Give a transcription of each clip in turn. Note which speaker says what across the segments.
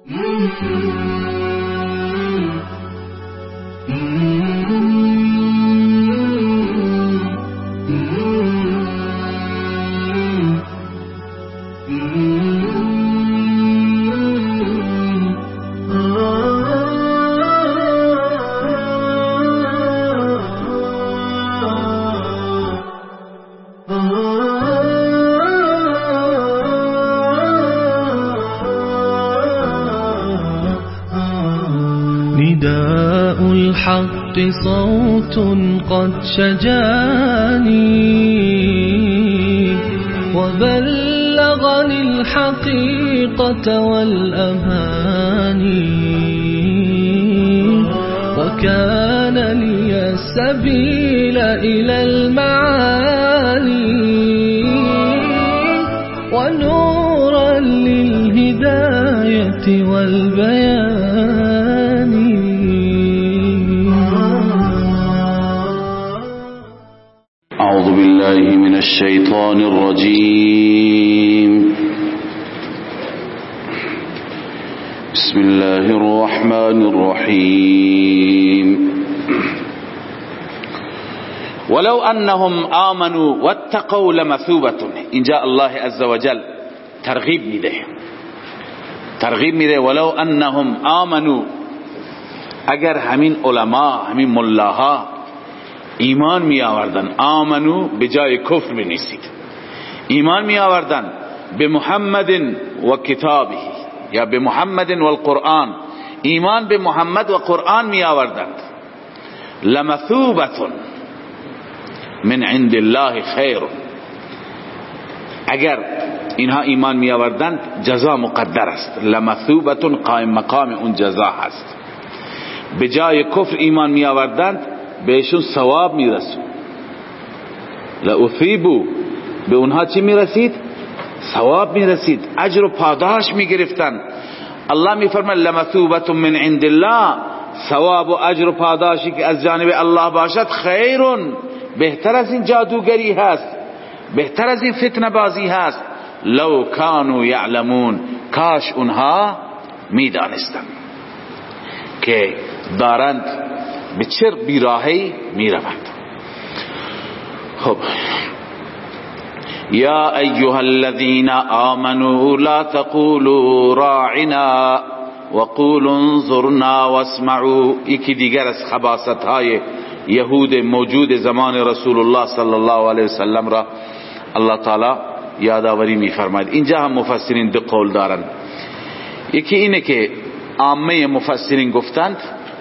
Speaker 1: نداء الحق صوت قد شجاني وبلغني الحقيقة والأماني وكان لي السبيل إلى المعالي ونورا للهداية والبيان.
Speaker 2: أعوذ بالله من الشيطان الرجيم. بسم الله الرحمن الرحيم. ولو أنهم آمنوا واتقوا لمثوبة. اینجا الله عز وجل ترغیب میده ولو انهم آمنوا، اگر همین علما همین ملاها ایمان می آوردن، آمنو به جای کفر بنویسید، ایمان می آوردن به محمد و کتابه یا به محمد و القرآن، ایمان به محمد و قرآن می آوردند، لمثوبة من عند الله خیر، اگر اینها ایمان می آوردند جزا مقدر است، لمثوبة قائم مقام اون جزا هست. به جای کفر ایمان می آوردند بهشون ثواب می رسید، لأثیبو، به اونها چی می رسید؟ ثواب می رسید، اجر و پاداش می گرفتن. الله می فرماید لمثوبة من عند الله، ثواب و اجر و پاداشی که از جانب الله باشد خیرون، بهتر از این جادوگری هست، بهتر از این فتنه بازی هست. لو کانوا یعلمون، کاش اونها می دانستند که دارند به چه بیراهی می روند. خب یا ایها الذین آمنوا لا تقولوا راعنا وقولوا انظرنا واسمعوا. یکی دیگر از خباثت های یهود موجود زمان رسول الله صلی الله علیه وسلم را الله تعالی یادآوری می فرماید. اینجا هم مفسرین دو قول دارند. یکی اینه که عامه مفسرین گفتند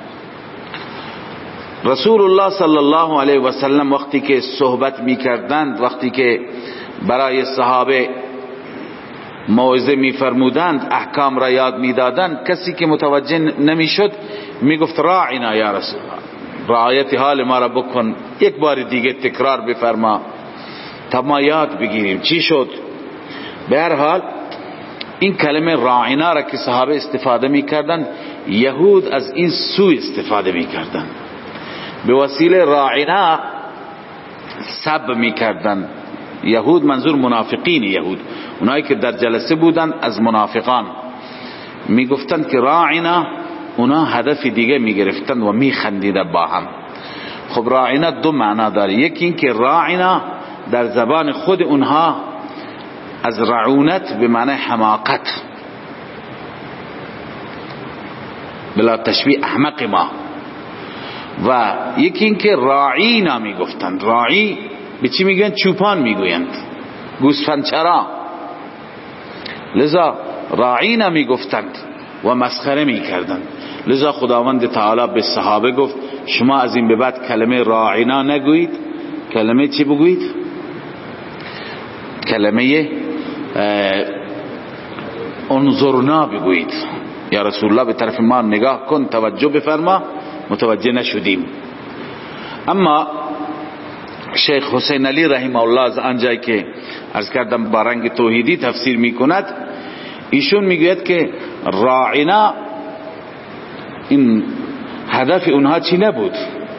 Speaker 2: رسول الله صلی الله علیه و سلم وقتی که صحبت می کردند، وقتی که برای صحابه موعظه می فرمودند، احکام را یاد می دادند، کسی که متوجه نمی شد می گفت راعنا یا رسول الله، رعایت حال ما را بکن، یک بار دیگه تکرار بفرما تا ما یاد بگیریم چی شد. به هر حال این کلمه راعنا را که صحابه استفاده می کردند، یهود از این سوء استفاده می کردند، به وسیله راعنا سب می کردند. یهود منظور منافقین یهود، اونایی که در جلسه بودند از منافقان می گفتند که راعنا، اونا هدف دیگه می گرفتند و می خندیدند با هم. خب راعنا دو معنا داره، یکی این که راعنا در زبان خود اونها از رعونت به معنی حماقت، بلا تشبیه احمق ما، و یکی این که راعینا می گفتند. راعی به چی میگویند؟ چوپان میگویند، گوسفندچرا، لذا راعینا می گفتند و مسخره می کردند. لذا خداوند تعالی به صحابه گفت شما از این به بعد کلمه راعینا نگویید، کلمه چی بگویید؟ کلمه انظرنا بگویید، یا رسول الله به طرف ما نگاه کن، توجه بفرما، متوجه نشدیم. اما شیخ حسین علی رحمه الله از آنجایی که عرض کردم با رنگ توحیدی تفسیر می کند، ایشون میگوید که راعنا این هدف اونها چی نبود؟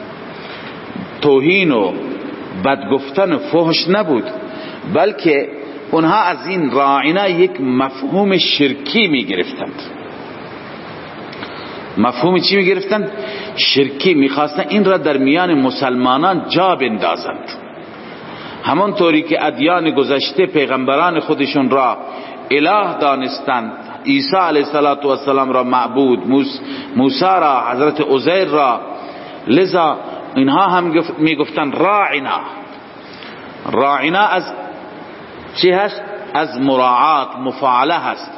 Speaker 2: توهین و بدگفتن و فحش نبود، بلکه اونها از این راعنا یک مفهوم شرکی می گرفتند. مفهوم چی میگرفتن؟ شرکی میخواستن این را در میان مسلمانان جا بندازند، همون طوری که ادیان گذشته پیغمبران خودشون را اله دانستند، عیسی علیه السلام را معبود، موسی را، حضرت عزیر را، لذا اینها هم میگفتن راعنا. راعنا از چی هست؟ از مراعات، مفاعله هست،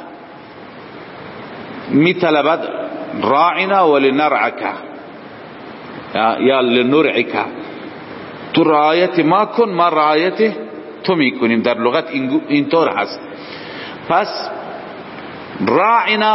Speaker 2: میطلبد راعنا ولنرعک یا لنرعک، تو رعایت ما کن، ما رعایت تو میکنیم. در لغت اینطور هست. پس راعنا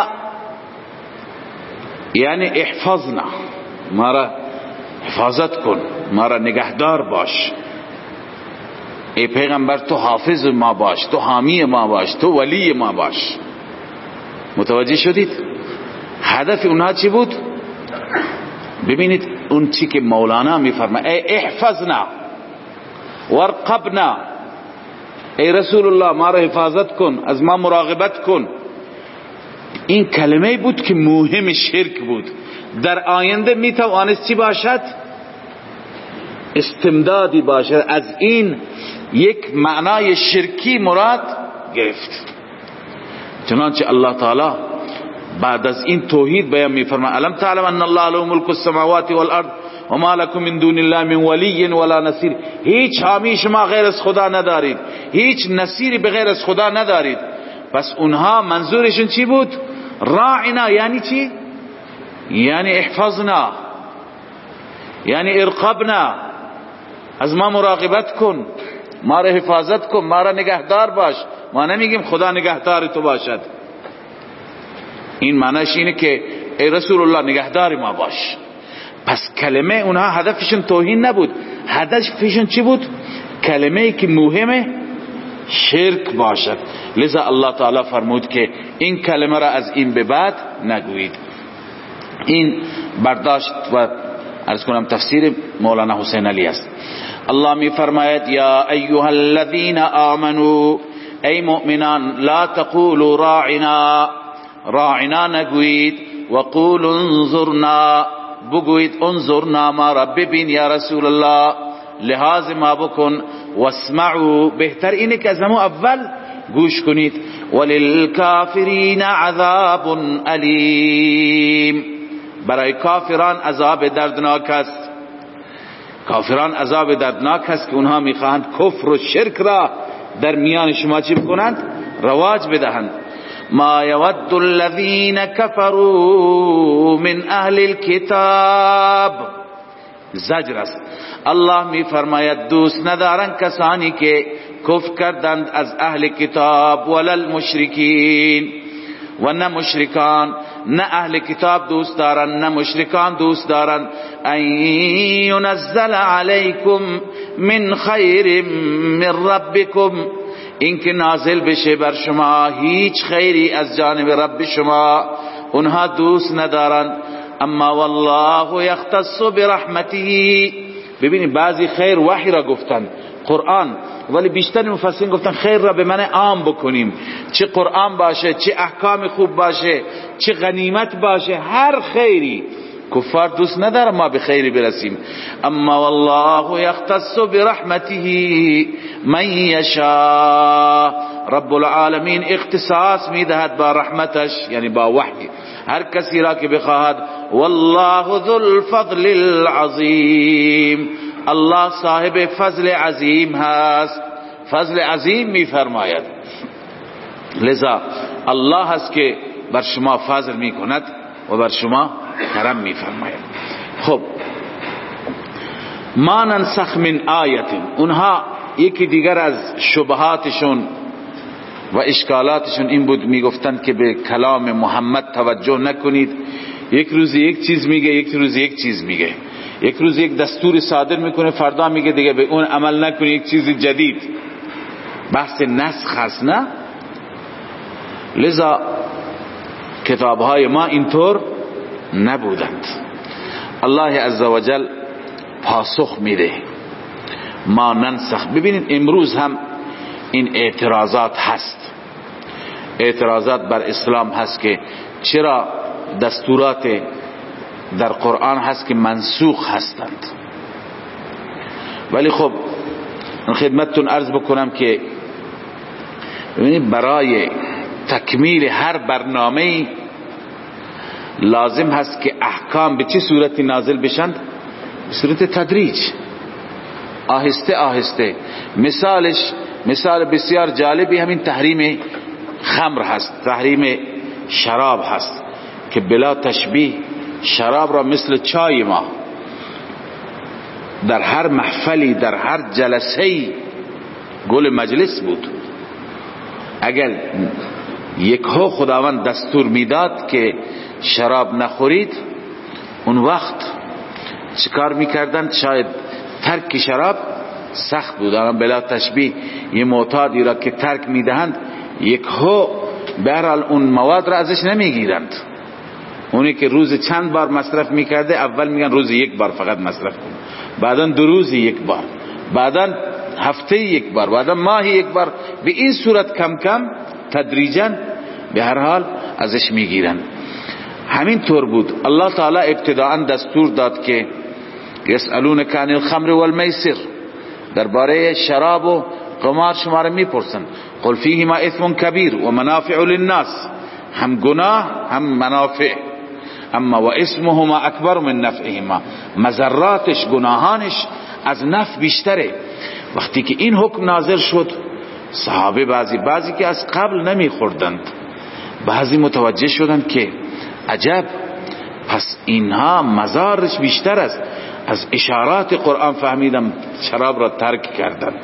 Speaker 2: یعنی احفظنا، ما را حفاظت کن، ما را نگهدار باش، ای پیغمبر تو حافظ ما باش، تو حامی ما باش، تو ولی ما باش. متوجه شدید؟ هدف اونها چی بود؟ ببینید اون چی که مولانا میفرماید، ای احفظنا وارقبنا، ای رسول الله ما را حفاظت کن، از ما مراقبت کن. این کلمه بود که مهم شرک بود. در آینده میتوانست چی باشد؟ استمدادی باشد، از این یک معنای شرکی مراد گرفت. چنانچه الله تعالی بعد از این توحید بیان میفرماید الم تعلم ان الله له ملک السماوات والارض وما لكم من دون الله من ولی ولا نصیر. هیچ حامی شما غیر از خدا ندارید، هیچ نصیری بغیر از خدا ندارید. پس اونها منظورشون چی بود؟ راعنا یعنی چی؟ یعنی احفظنا، یعنی ارقبنا، از ما مراقبت کن، ما را حفاظت کن، ما را نگهدار باش. ما نمیگیم خدا نگهدار تو باشد، این معنیش اینه که ای رسول الله نگهدار ما باش. پس کلمه اونها هدفشون توهین نبود، هدفشون چی بود؟ کلمه ای که مهمه شرک باشد. لذا الله تعالی فرمود که این کلمه را از این به بعد نگویید. این برداشت و عرض کنم تفسیر مولانا حسین علی است. الله می فرماید یا ایها الذین آمنوا، ای مؤمنان، لا تقولوا راعنا، راعنا نگویید، وقولوا انظرنا، بگویید انظرنا، ما را ببین یا رسول الله، لحاظ ما بکن، واسمعوا، بهتر اینه که از همون اول گوش کنید، وللکافرین عذاب علیم، برای کافران عذاب دردناک است. کافران عذاب دردناک است که اونها میخواهند کفر و شرک را در میان شما چی بکنند؟ رواج بدهند. ما یود الذین کفروا من اهل الكتاب، زجر است. الله می فرماید دوست ندارند کسانی که کفر کردند از اهل کتاب، ولا المشرکین، و نه مشرکان، نه اهل کتاب دوست دارن نه مشرکان دوست دارن. ان ينزل علیکم من خیر من ربکم، اینکه نازل بشه بر شما هیچ خیری از جانب رب شما، اونها دوست ندارن. اما والله یختص برحمته، ببینید بعضی خیر وحی را گفتن، قرآن، ولی بیشتر مفسرین گفتن خیر را به معنی عام بکنیم، چه قرآن باشه، چه احکام خوب باشه، چه غنیمت باشه، هر خیری. کفار دوست ندارن ما به خیری برسیم. اما والله یختص برحمته من یشاء، رب العالمین اختصاص میدهد با رحمتش، یعنی با وحی، هر کسی را که بخواهد. والله ذو الفضل العظیم، الله صاحب فضل عظیم هست، فضل عظیم می فرماید. لذا الله هست که بر شما فضل می کند و بر شما کرم می فرماید. خب ما ننسخ من آیت، اونها یکی دیگر از شبهاتشون و اشکالاتشون این بود، می گفتن که به کلام محمد توجه نکنید، یک روز یک چیز میگه، یک روز یک چیز میگه، یک روز یک دستور صادر میکنه، فردا میگه دیگه به اون عمل نکنی، یک چیز جدید. بحث نسخ هست نه؟ لذا کتابهای ما اینطور نبودند. الله عزوجل پاسخ میده ما ننسخ. ببینید امروز هم این اعتراضات هست، اعتراضات بر اسلام هست که چرا دستورات در قرآن هست که منسوخ هستند. ولی خب خدمتتون عرض بکنم که برای تکمیل هر برنامه لازم هست که احکام به چه صورتی نازل بشند؟ به صورت تدریج، آهسته آهسته. مثال بسیار جالبی همین تحریم خمر هست، تحریم شراب هست که بلا تشبیه شراب را مثل چای ما در هر محفلی، در هر جلسه‌ای گل مجلس بود. اگر یک ها خداوند دستور میداد که شراب نخورید، اون وقت چیکار میکردند؟ شاید ترک شراب سخت بود. بلا تشبیه یه معتادی را که ترک میدهند، یک ها بهرحال اون مواد را ازش نمیگیرند. اونی که روز چند بار مصرف میکرده، اول میگن روز یک بار فقط مصرف کن، بعدا 2 روز یک بار، بعدا هفته یک بار، بعدا ماهی یک بار. به این صورت کم کم تدریجا به هر حال ازش میگیرن. همین طور بود الله تعالی ابتداءً دستور داد که یسألونک عن الخمر والمیسر، درباره شراب و قمار شما را میپرسن. قل فیهما اثم کبیر و منافع للناس، هم گناه هم منافع. اما و اسمهما اکبر من نفعهما، مضراتش، گناهانش از نفع بیشتره. وقتی که این حکم نازل شد، صحابه بعضی که از قبل نمیخوردند، بعضی متوجه شدند که عجب، پس اینها مضارش بیشتر است. از اشارات قرآن فهمیدم شراب را ترک کردند.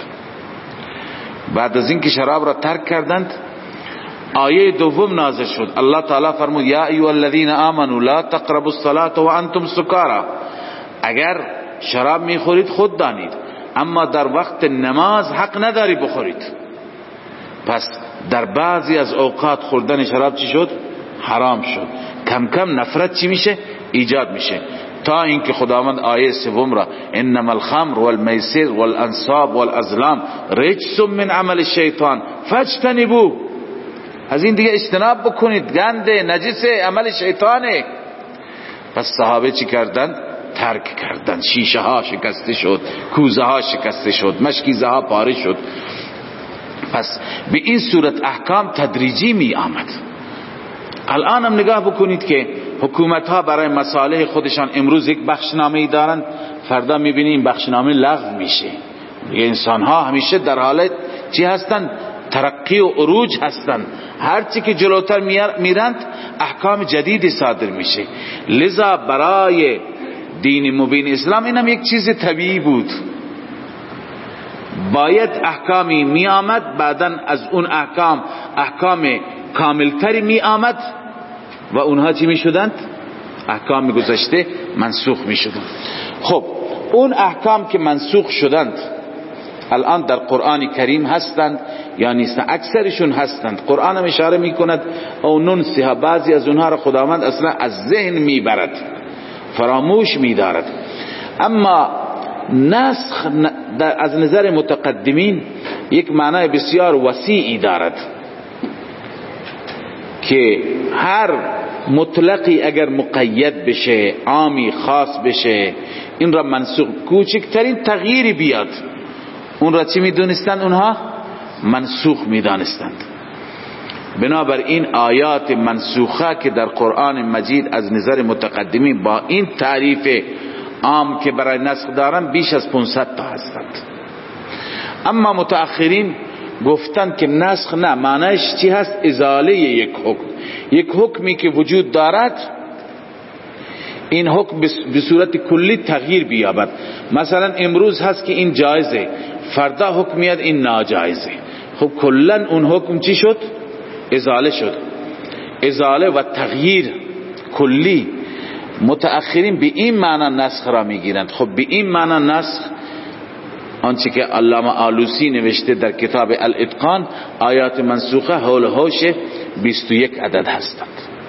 Speaker 2: بعد از اینکه شراب را ترک کردند، آیه دوم نازل شد. الله تعالی فرمود یا ایها الذین آمنوا لا تقربوا الصلاة وانتم سکارا، اگر شراب میخورید خود دانید، اما در وقت نماز حق نداری بخورید. پس در بعضی از اوقات خوردن شراب چی شد؟ حرام شد. کم کم نفرت چی میشه؟ ایجاد میشه، تا اینکه خداوند آیه سوم را انما الخمر والمیسر والانصاب والازلام رجس من عمل الشیطان فاجتنبوه، از این دیگه اجتناب بکنید، گنده، نجس، عمل شیطانه. پس صحابه چی کردند؟ ترک کردند. شیشه ها شکسته شد، کوزه ها شکسته شد، مشکیزه ها پاره شد. پس به این صورت احکام تدریجی می آمد. الان هم نگاه بکنید که حکومت ها برای مصالح خودشان امروز یک بخشنامه دارند، فردا میبینی این بخشنامه لغو میشه. انسان ها همیشه در حالت چی هستند؟ ترقی و عروج هستند. هرچی که جلوتر میرند احکام جدیدی صادر میشه. لذا برای دین مبین اسلام اینم یک چیز طبیعی بود، باید احکامی می آمد، بعدن از اون احکام کاملتری می آمد و اونها چی می شدند؟ احکام گذشته منسوخ می شدند. خب اون احکام که منسوخ شدند الان در قرآن کریم هستند یا نیستند؟ اکثرشون هستند. قرآن هم اشاره می کند او ننسها، بعضی از اونها را خداوند اصلا از ذهن می برد، فراموش می دارد. اما نسخ از نظر متقدمین یک معنای بسیار وسیعی دارد که هر مطلقی اگر مقید بشه، عامی خاص بشه، این را منسوخ، کوچکترین تغییری بیاد اون را چی می دونستند؟ اونها منسوخ می دانستند. بنابراین آیات منسوخه که در قرآن مجید از نظر متقدمین با این تعریف عام که برای نسخ دارن بیش از 500 تا هستند. اما متأخرین گفتند که نسخ نه، معنیش چی هست؟ ازاله یک حکم. یک حکمی که وجود دارد این حکم به صورت کلی تغییر بیابد. مثلا امروز هست که این جایزه، فردا حکم میاد این ناجایزه. خب کلا اون حکم چی شد؟ ازاله شد. ازاله و تغییر کلی. متأخرین به این معنی نسخ را میگیرند. خب به این معنی نسخ آنچه که علامه آلوسی نوشته در کتاب الاتقان، آیات منسوخه حول هوش 21 عدد هستند.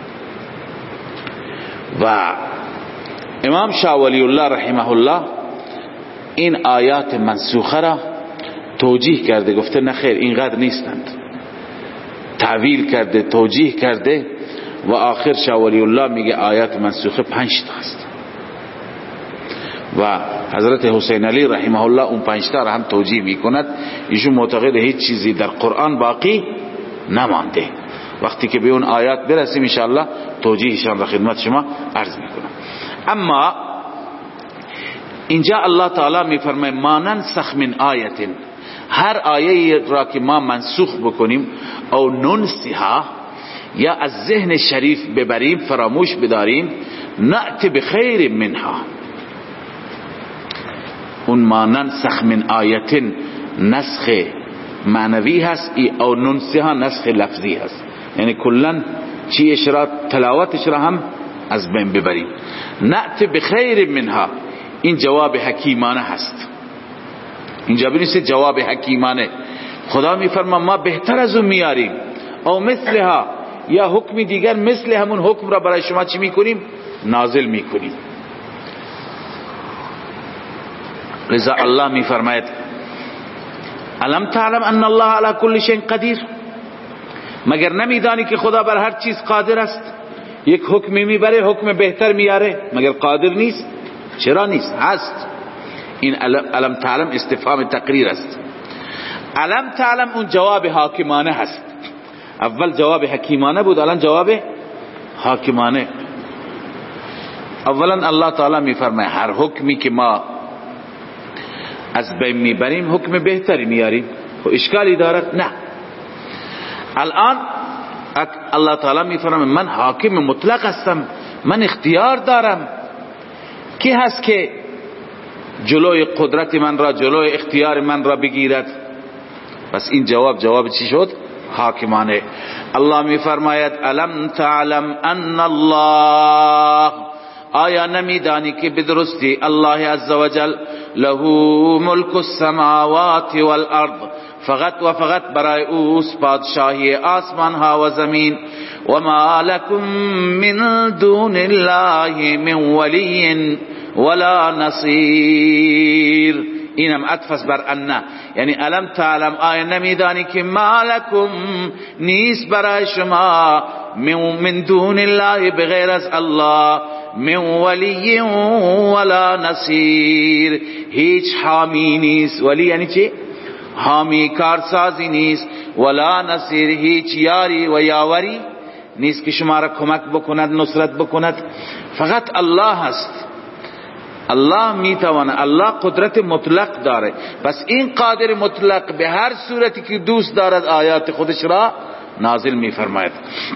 Speaker 2: و امام شاه ولی الله رحمه الله این آیات منسوخه را توجیه کرده، گفته نخیر اینقدر نیستند، تعویل کرده، توجیه کرده و آخر شاه ولی الله میگه آیات منسوخه 5 تا است و حضرت حسین علی رحمه الله اون 5 تا را هم توجیه میکند. ایشون معتقد هیچ چیزی در قرآن باقی نمانده. وقتی که به اون آیات برسیم ان شاء الله توجیهشان را خدمت شما عرض میکنم. اما اینجا الله تعالی میفرماید ما ننسخ من آیه، هر آیه را که ما منسوخ بکنیم او ننسیها یا از ذهن شریف ببریم فراموش بداریم، نأتی بخیر منها. اون ما ننسخ من آیه نسخ معنوی هست او ننسیها نسخ لفظی هست، یعنی کلن چیش را تلاوتش را هم از بین ببریم. نأتی بخیر منها، این جواب حکیمانه هست. اینجا بنویسه جواب حکیمانه. خدا میفرما ما بهتر از اون میاریم، او مثلها یا حکم دیگر مثل همون حکم را برای شما چی میکنیم؟ نازل میکنیم. لذا الله میفرماید الم تعلم ان الله علی کل شیء قدیر، مگر نمیدانی که خدا بر هر چیز قادر است؟ یک حکمی میبره حکم بهتر میاره، مگر قادر نیست؟ چرا نیست؟ هست. این الم تعلم استفهام تقریر است. الم تعلم اون جواب حاکمانه هست. اول جواب حکیمانه بود، الان جواب حاکمانه. اولا الله تعالی میفرماید هر حکمی که ما از بین میبریم حکم بهتری میاریم. و اشکالی دارد؟ نه. الان الله تعالی میفرماید من حاکم مطلق هستم، من اختیار دارم. کی هست که جلوی قدرت من را، جلوی اختیار من را بگیرد؟ پس این جواب چی شد؟ حاکمانه. الله میفرماید الم تعلم ان الله، آیا نمیدانی که بدرستی الله عزوجل له ملک السماوات والارض، فقط و فقط برای اوست پادشاهی آسمان ها و زمین. و ما لکم من دون الله من ولی ولا نصیر. اینم عطف بر ان، یعنی الم تعلم آیا نمیدانی که ما لکم نیست برای شما من دون الله بغیر از الله من ولی ولا نصیر، هیچ حامی نیست. ولی یعنی چی؟ حامی کارسازی نیست. ولا نصیر، هیچ یاری و یاوری نیست که شما را کمک بکند، نصرت بکند. فقط الله هست. الله میتواند، الله قدرت مطلق داره. پس این قادر مطلق به هر صورتی که دوست دارد آیات خودش را نازل میفرماید.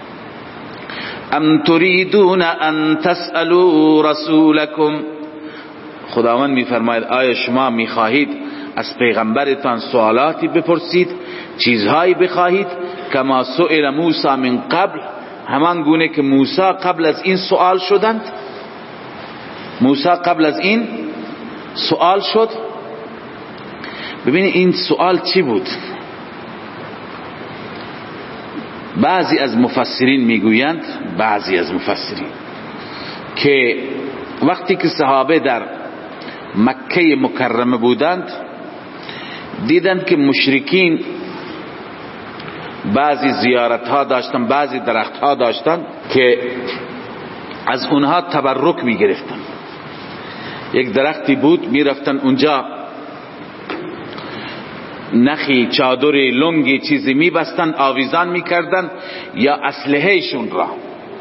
Speaker 2: ام تريدون ان تسألوا رسولكم، خداوند میفرماید آیا شما میخواهید از پیغمبرتان سوالاتی بپرسید، چیزهایی بخواهید؟ کما سئل موسی من قبل، همان گونه که موسی قبل از این سوال شدند. موسی قبل از این سوال شد. ببینید این سوال چی بود؟ بعضی از مفسرین میگویند، بعضی از مفسرین که وقتی که صحابه در مکه مکرمه بودند دیدند که مشرکین بعضی زیارت ها داشتن، بعضی درخت ها داشتن که از اونها تبرک می گرفتن. یک درختی بود میرفتن اونجا نخی، چادری، لنگی چیزی میبستن، آویزان میکردن یا اسلحه شون را،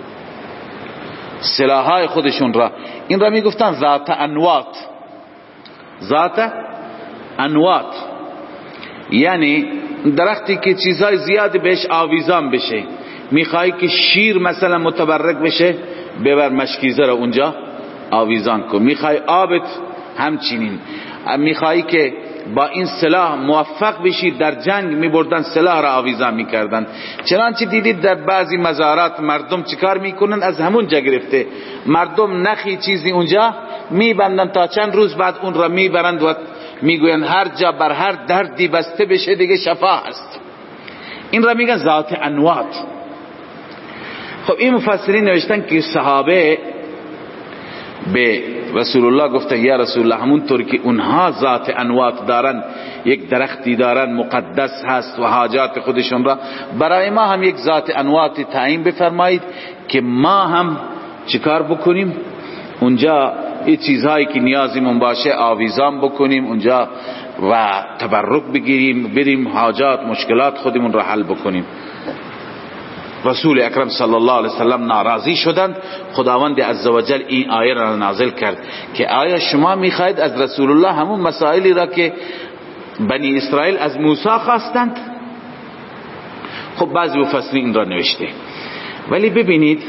Speaker 2: سلاحای خودشون را. این را میگفتن ذات انوات. ذات انوات یعنی درختی که چیزهای زیاد بهش آویزان بشه. میخوایی که شیر مثلا متبرک بشه، ببر مشکیزه را اونجا آویزان کن. میخوای آبت همچنین. میخوایی که با این سلاح موفق بشی در جنگ، میبردن سلاح را آویزان میکردن. چنانچه دیدید در بعضی مزارات مردم چیکار میکنن؟ از همون جا گرفته مردم نخی چیزی اونجا میبندن تا چند روز بعد اون را میبرند و میگوین هر جا بر هر دردی بسته بشه دیگه شفا هست. این را میگن ذات انوات. خب این مفسرین نوشتن که صحابه به رسول الله گفتن یا رسول الله همونطور که اونها ذات انوات دارن، یک درختی دارن مقدس هست و حاجات خودشون را، برای ما هم یک ذات انوات تعیین بفرمایید که ما هم چیکار بکنیم اونجا این چیزهایی که نیازمون باشه آویزان بکنیم اونجا و تبرک بگیریم، بریم حاجات مشکلات خودمون را حل بکنیم. رسول اکرم صلی الله علیه وسلم ناراضی شدند. خداوند عزوجل این آیه را نازل کرد که آیا شما میخواید از رسول الله همون مسائلی را که بنی اسرائیل از موسی خواستند؟ خب بعضی مفسرین این را نوشته، ولی ببینید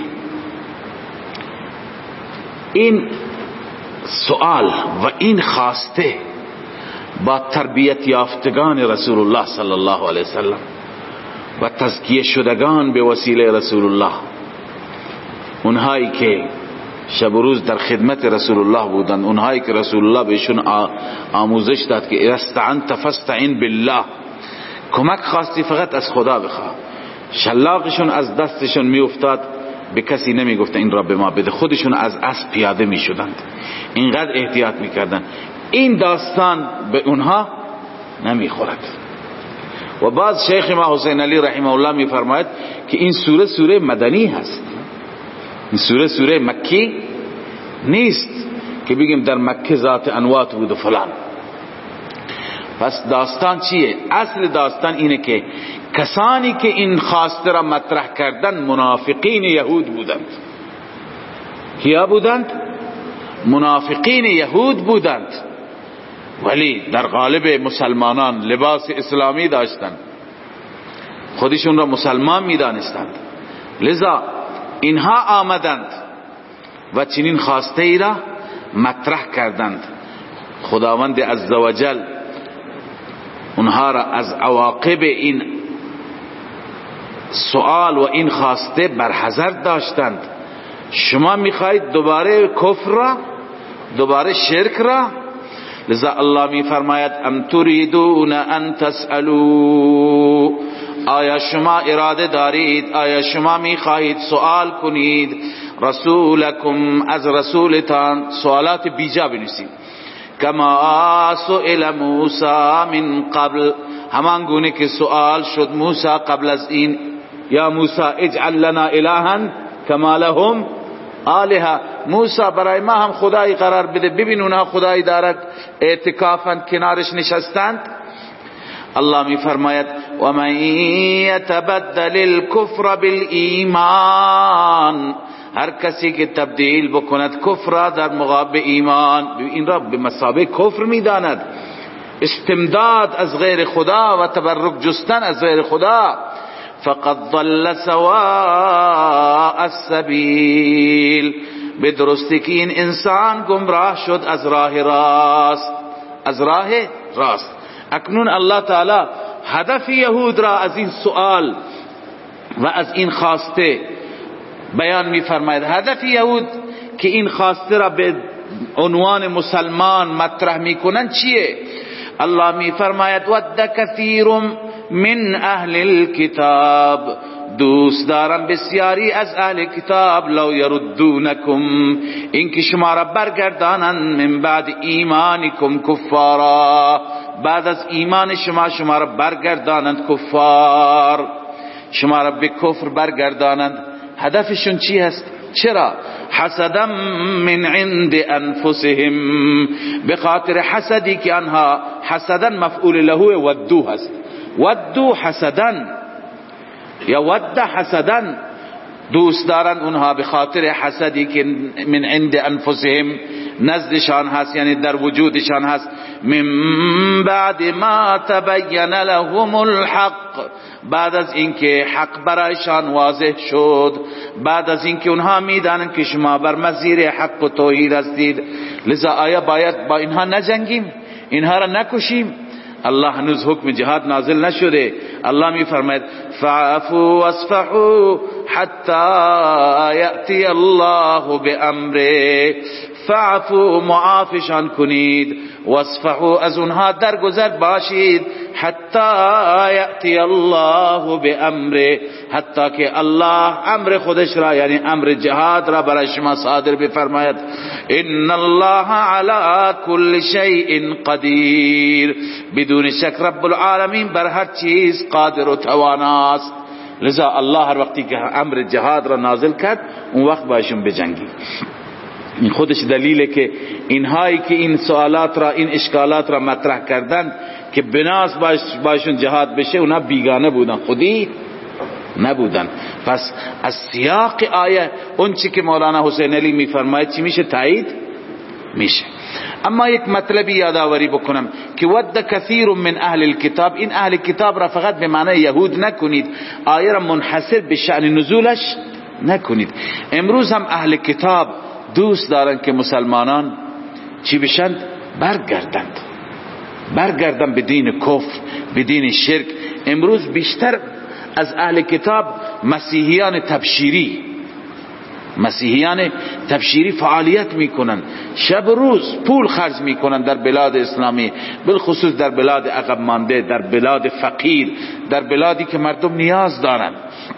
Speaker 2: این سوال و این خواسته با تربیت یافتگان رسول الله صلی الله علیه وسلم و تزکیه شدگان به وسیله رسول الله، اونهایی که شب و روز در خدمت رسول الله بودند، اونهایی که رسول الله بهشون آموزش داد که استعنت فاستعن بالله، کمک خواستی فقط از خدا بخواه. شلاقشون از دستشون می افتاد، به کسی نمی گفت این را به ما بده، خودشون از اسب پیاده می شدند، اینقدر احتیاط می کردند. این داستان به اونها نمی خورد. و بعض شیخ ما حسین علی رحمه الله می فرماید که این سوره مدنی هست، این سوره مکی نیست که بگیم در مکه ذات انوات بود و فلان. پس داستان چیه؟ اصل داستان اینه که کسانی که این خواسته را مطرح کردن منافقین یهود بودند. کیا بودند؟ منافقین یهود بودند، ولی در قالب مسلمانان لباس اسلامی داشتند، خودشون را مسلمان می دانستند. لذا اینها آمدند و چنین خواسته ای را مطرح کردند. خداوند عزوجل اونها را از عواقب این سوال و این خواسته برحذر داشتند. شما میخواهید دوباره کفر را، دوباره شرک را؟ لذا الله می فرماید ام تريدون ان تسألوا، آیا شما اراده دارید، آیا شما می خواهید سوال کنید رسولکم، از رسولتان سوالات بیجا بنویسید، کما سئل موسی من قبل، همان گونه که سوال شد موسی قبل از این، یا موسی اجعل لنا الها کما لهم آلهه، موسی برای ما هم خدایی قرار بده. ببین اونها خدایی دارد، اعتکافند کنارش نشستند. الله می فرماید و من یتبدل الکفر بالایمان، هر کسی که تبدیل بکند کفر در مقابل ایمان، این را به مثابه کفر می داند. استمداد از غیر خدا و تبرک جستن از غیر خدا، فقد ضل سواء السبیل، به درستی که این انسان گمراه شد از راه راست، از راه راست. اکنون الله تعالی هدف یهود را از این سوال و از این خواسته بیان می فرماید. هدف یهود که این خواسته را به عنوان مسلمان مطرح می کنند چیه؟ الله می فرماید ود کثیر من اهل الكتاب، دوست دارم بسیاری از اهل کتاب، لو یردونکم، اینکه شما را برگردانند، من بعد ایمانکم کفارا، بعد از ایمان شما را برگردانند کفار، شما را به کفر برگردانند. هدفشون چی هست؟ چرا؟ حسدا من عند انفسهم، به خاطر حسدی که آنها، حسدا مفعول له ودو هست، ودو حسدن یا ود حسدن، دوست دارن اونها به خاطر حسدی که من عند انفسهم نزدشان هست، یعنی در وجودشان هست. من بعد ما تبین لهم الحق، بعد از اینکه حق برایشان واضح شد، بعد از اینکه اونها میدانند که شما بر مسیر حق و توحید هستید. لذا آیا باید با اینها نجنگیم، اینها را نکشیم؟ الله هنوز حکم جهاد نازل نشده. الله می فرماید فاعفوا واصفحوا حتی یأتی الله بامره، فاعفوا معافشان کنید، واصفحوا از اونها درگذر باشید، حتی یأتی الله بامره، حتی که الله امر خودش را، یعنی امر جهاد را برای شما صادر بفرماید. ان الله علی کل شیء قدیر، بدون شک رب العالمین بر هر چیز قادر و تواناست. لذا الله هر وقتی که امر جهاد را نازل کرد اون وقت باشون بجنگی. این خودش دلیله که اینهایی که این سوالات را، این اشکالات را مطرح کردند که بناس باشون جهاد بشه، اونا بیگانه بودن، خودی نبودن. پس از سیاق آیه اون چی که مولانا حسین علی میفرماید چی میشه؟ تایید میشه. اما یک مطلبی یادآوری بکنم که ود کثیر من اهل الكتاب، این اهل کتاب را فقط به معنی یهود نکنید، آیه را منحصر به شأن نزولش نکنید. امروز هم اهل کتاب دوست دارن که مسلمانان چی بشند؟ برگردند به دین کفر، به دین شرک. امروز بیشتر از اهل کتاب مسیحیان تبشیری فعالیت میکنن، شب و روز پول خرج میکنن در بلاد اسلامی، بالخصوص در بلاد عقب مانده، در بلاد فقیر، در بلادی که مردم نیاز دارن.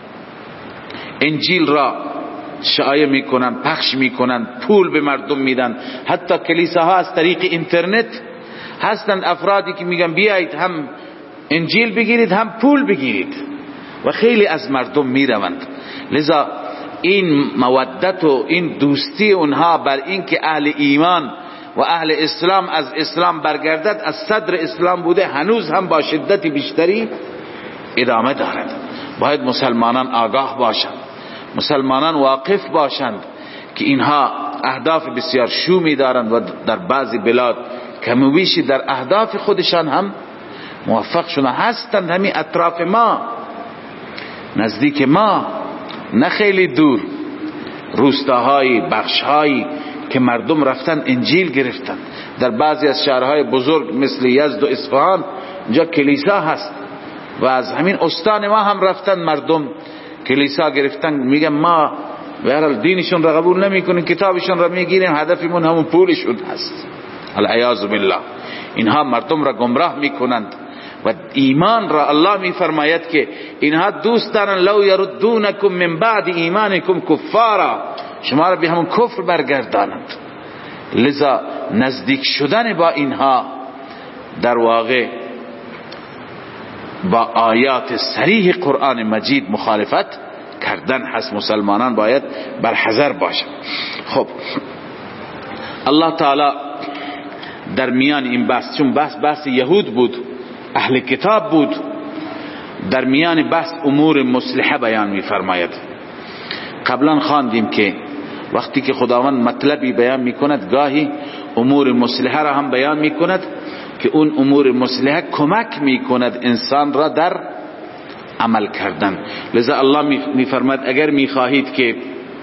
Speaker 2: انجیل را شایع میکنن، پخش میکنن، پول به مردم میدن. حتی کلیساها از طریق اینترنت هستند افرادی که میگن بیایید هم انجیل بگیرید هم پول بگیرید و خیلی از مردم میروند. لذا این مودت و این دوستی اونها بر این که اهل ایمان و اهل اسلام از اسلام برگردد از صدر اسلام بوده، هنوز هم با شدت بیشتری ادامه دارد. باید مسلمانان آگاه باشند، مسلمانان واقف باشند که اینها اهداف بسیار شومی دارند و در بعضی بلاد کم و بیشی در اهداف خودشان هم موفق شدن هستند. همین اطراف ما، نزدیک ما، نه خیلی دور، روستاهایی، بخشهایی که مردم رفتن انجیل گرفتن. در بعضی از شهرهای بزرگ مثل یزد و اصفهان جا کلیسا هست و از همین استان ما هم رفتن مردم کلیسا گرفتن. میگن ما به هر حال دینشون را قبول نمیکنیم، کتابشون را میگیریم، هدفمون همون پولشون هست. العیاذ بالله. اینها مردم را گمراه میکنند و ایمان را الله میفرماید که اینها دوست دارن لو یردونکم من بعد ایمانکم کفارا، شما را به همون کفر برگردانند. لذا نزدیک شدن با اینها در واقع با آیات صریح قرآن مجید مخالفت کردن هست. مسلمانان باید بر حذر باشند. خب الله تعالی در میان این بحث، چون بحث یهود بود، اهل کتاب بود، در میان بحث امور مصلحه بیان می فرماید. قبلا خواندیم که وقتی که خداوند مطلبی بیان می کند گاهی امور مصلحه را هم بیان می کند که اون امور مصلحه کمک می کند انسان را در عمل کردن. لذا الله می فرماید اگر می خواهید که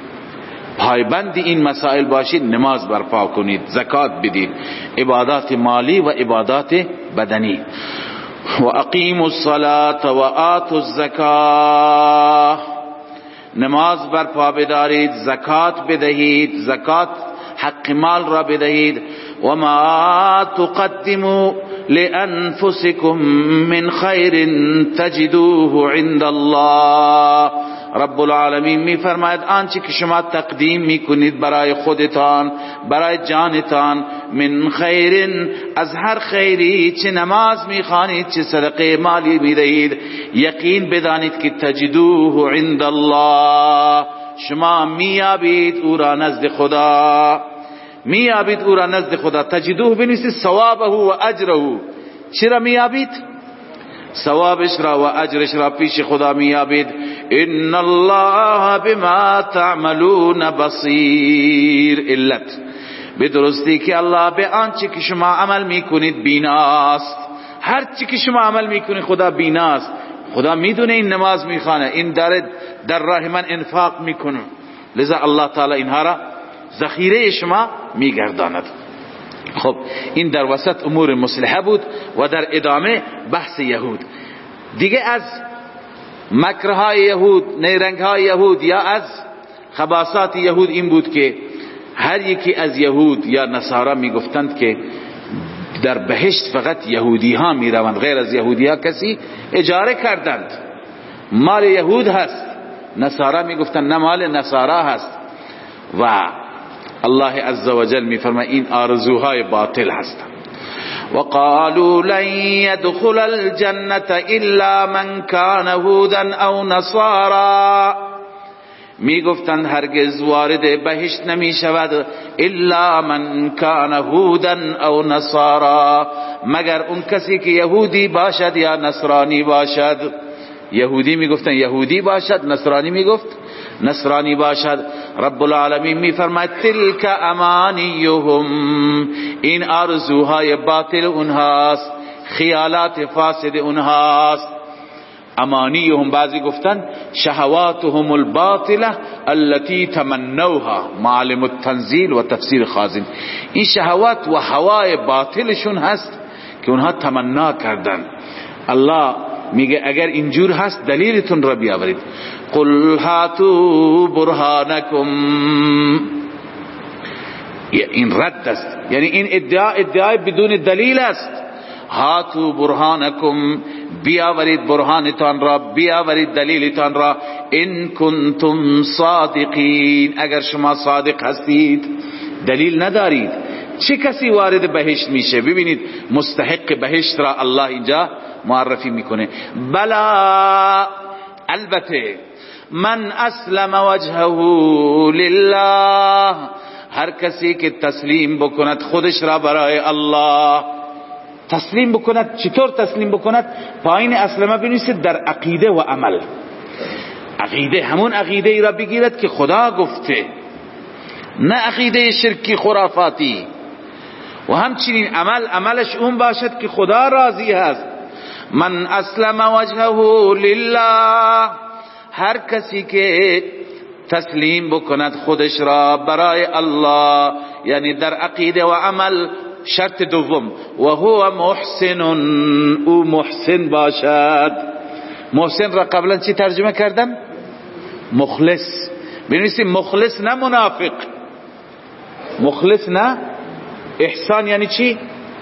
Speaker 2: پایبند این مسائل باشید، نماز برپا کنید، زکات بدید، عبادات مالی و عبادات بدنی. و اقیموا الصلاة و آتوا الزکاة، نماز برپا بدارید، زکات بدهید، زکات حق مال را بدهید. و ما تقدموا لانفسکم من خیر تجدوه عند الله. رب العالمین می فرماید آنچه که شما تقدیم می کنید برای خودتان، برای جانتان، من خیر، از هر خیری، چه نماز می خوانید، چه صدقه مالی می دهید، یقین بدانید که تجدوه عند الله، شما میابید او را نزد خدا، میابید او را نزد خدا. تجدوه بنویسید ثوابه و اجره، چرا میابید؟ ثوابش را و اجرش را پیش خدا میابید. ان الله بما تعملون بصیر، علت به درستی که الله به آنچه که شما عمل میکنید بیناست. هر چی که شما عمل میکنید خدا بیناست. خدا میدونه این نماز میخوانه، این در راه من انفاق میکنه، لذا الله تعالی اینها را ذخیره شما میگرداند. خب این در وسط امور مصلحه بود و در ادامه بحث یهود. دیگه از مکرهای یهود، نیرنگهای یهود یا از خباثات یهود این بود که هر یکی از یهود یا نصارا میگفتند که در بهشت فقط یهودی ها میروند، غیر از یهودی ها کسی اجاره کردند، مال یهود هست. نصارا میگفتند نه مال نصارا هست. و الله عزوجل میفرماید این آرزوهای باطل هستند. وقالوا لن يدخل الجنة الا من كان هودا او نصارا، می گفتند هرگز وارد بهشت نمی شود الا من کان هودا او نصارا، مگر اون کسی که یهودی باشد یا نصرانی باشد. یهودی می گفتند یهودی باشد، نصرانی می گفت نصرانی باشد. رب العالمین می فرماید تلک امانیهم، این آرزوهای باطل اونهاست، خیالات فاسد اونهاست. امانیهم بعضی گفتن شهواتهم الباطله التي تمنوها، معالم التنزیل و تفسیر خازن، این شهوات و هوای باطلشون هست که اونها تمنا کردن. الله میگه اگر اینجور هست دلیلتون را بیاورید. قل هاتوا برهانکم، این رد است، یعنی این ادعای بدون دلیل است. هاتوا برهانکم، بیاورید برهانتان را، بیاورید دلیلتان را. ان کنتم صادقین، اگر شما صادق هستید. دلیل ندارید چه کسی وارد بهشت میشه؟ ببینید مستحق بهشت را الله اینجا معرفی میکنه. بلا، البته، من اسلم وجهه لله، هر کسی که تسلیم بکند خودش را برای الله، تسلیم بکند. چطور تسلیم بکند؟ پایین اسلمه بنویسید در عقیده و عمل. عقیده همون عقیده ای را بگیرد که خدا گفته، نه عقیده شرکی خرافاتی. و همچنین عملش اون باشد که خدا راضی هست. من اسلم وجهه لله، هر کسی که تسلیم بکند خودش را برای الله، یعنی در عقیده و عمل. شرط دوم و هو محسن، او محسن باشد. محسن را قبلا چی ترجمه کردم؟ مخلص. بنویسیم مخلص، نه منافق. مخلص نه. احسان یعنی چی؟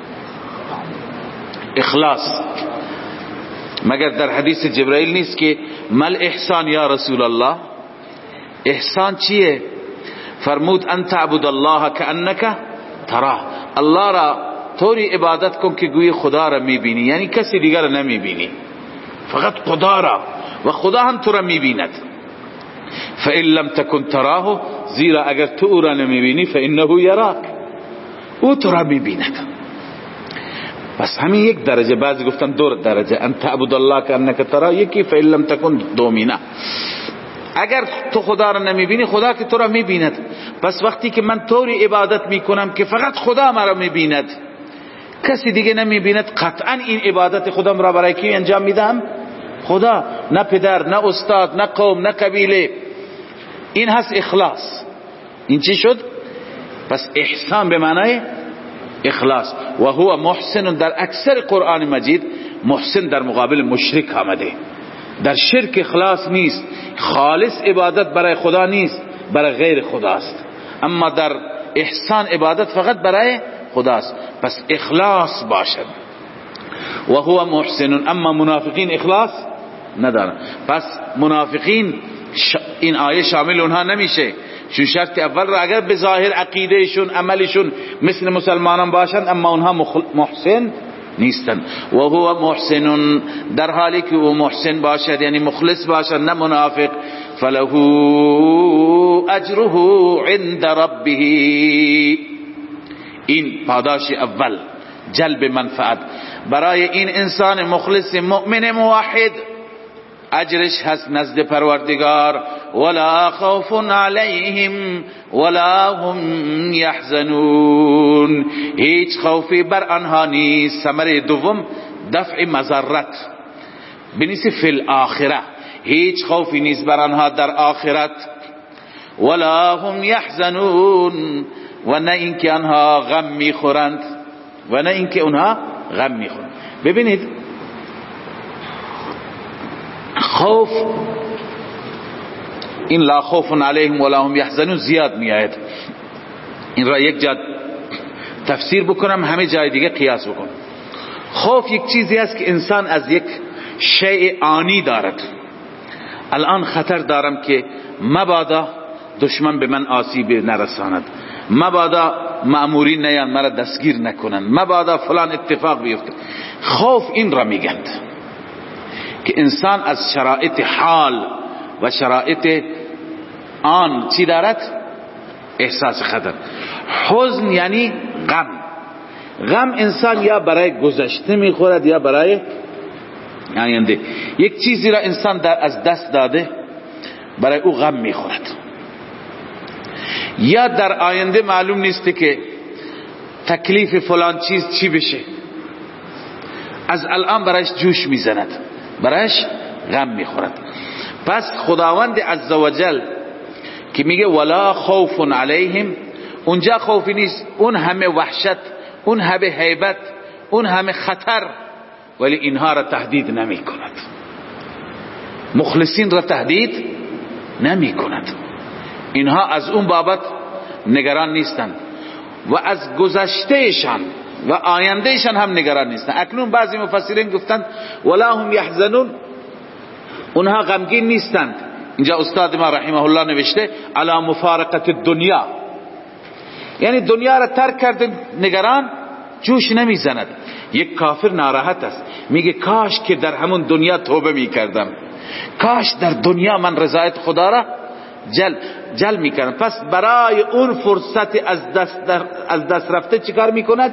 Speaker 2: اخلاص. مگر در حدیث جبرائیل نیست که مل احسان یا رسول الله؟ احسان چیه؟ فرمود ان تعبد الله کانک تراه، الله را طوری عبادت کن که گوی خدا را میبینی، یعنی کسی دیگر را نمیبینی، فقط خدا را، و خدا هم تو را میبیند. فإن لم تكن تراه، زیرا اگر تو او را نمیبینی فإنه یراک، او تو را میبیند. بس همین یک درجه، بعضی گفتن 2 درجه، ان تعبد الله کانک تراه، یکی فإن لم تكن دومینا. اگر تو خدا را نمیبینی، خدا که تو را میبیند. پس وقتی که من طوری عبادت میکنم که فقط خدا مرا میبیند، کسی دیگه نمیبیند، قطعا این عبادت خودم را برای کی انجام میدم؟ خدا، نه پدر، نه استاد، نه قوم، نه قبیله. این هست اخلاص. این چی شد؟ پس احسان به معنای اخلاص. و هو محسن، در اکثر قرآن مجید محسن در مقابل مشرک آمده. در شرک اخلاص نیست، خالص عبادت برای خدا نیست، برای غیر خداست. اما در احسان عبادت فقط برای خداست. پس اخلاص باشد. و هو محسن. اما منافقین اخلاص ندارن. پس منافقین این آیه شامل اونها نمیشه، چون شرط اول را اگر به ظاهر عقیدهشون عملشون مثل مسلمانان باشند، اما اونها محسن نیستن. و هو محسن، در حالی که او محسن باشد یعنی مخلص باشد، نه منافق. فله اجره عند ربه، این پاداش اول، جلب منفعت برای این انسان مخلص مؤمن موحد، اجرش هست نزد پروردگار. ولا خوف علیهم ولا هم یحزنون، هیچ خوفی بر آنها نیست. ثمره دوم دفع مضرت، بنویسید فی الاخره، هیچ خوفی نیست بر آنها در آخرت. ولا هم یحزنون، و نه اینکه آنها غم میخورند، و نه اینکه اونها غم میخورند. ببینید خوف، این لا خوف علیهم ولا هم یحزنون زیاد میآید. این را یک جا تفسیر بکنم، همه جای دیگه قیاس بکنم. خوف یک چیزی است که انسان از یک شیء آنی دارد. الان خطر دارم که مبادا دشمن به من آسیب نرساند، مبادا مأمورین نیان مرا دستگیر نکنن، مبادا فلان اتفاق بیفته. خوف این را میگند که انسان از شرایط حال و شرایط آن چی دارد؟ احساس خطر. حزن یعنی غم. غم انسان یا برای گذشته میخورد یا برای آینده. یک چیزی را انسان از دست داده، برای او غم میخورد. یا در آینده معلوم نیست که تکلیف فلان چیز چی بشه، از الان برایش جوش میزند، برایش غم میخورد. پس خداوند عزوجل که میگه ولا خوف علیهم، اونجا خوفی نیست، اون همه وحشت، اون همه هیبت، اون همه خطر، ولی اینها را تهدید نمی کند، مخلصین را تهدید نمی کند. اینها از اون بابت نگران نیستند و از گذشتهشان و آیندهشان هم نگران نیستند. اکنون بعضی مفسرین گفتند ولا هم یحزنون، اونها غمگین نیستند. اینجا استاد ما رحمه الله نوشته علی مفارقت الدنیا، یعنی دنیا را ترک کرده نگران، جوش نمیزند. یک کافر ناراحت است، میگه کاش که در همون دنیا توبه میکردم، کاش در دنیا من رضایت خدا را جل میکردم. پس برای اون فرصت از دست رفته چیکار میکند؟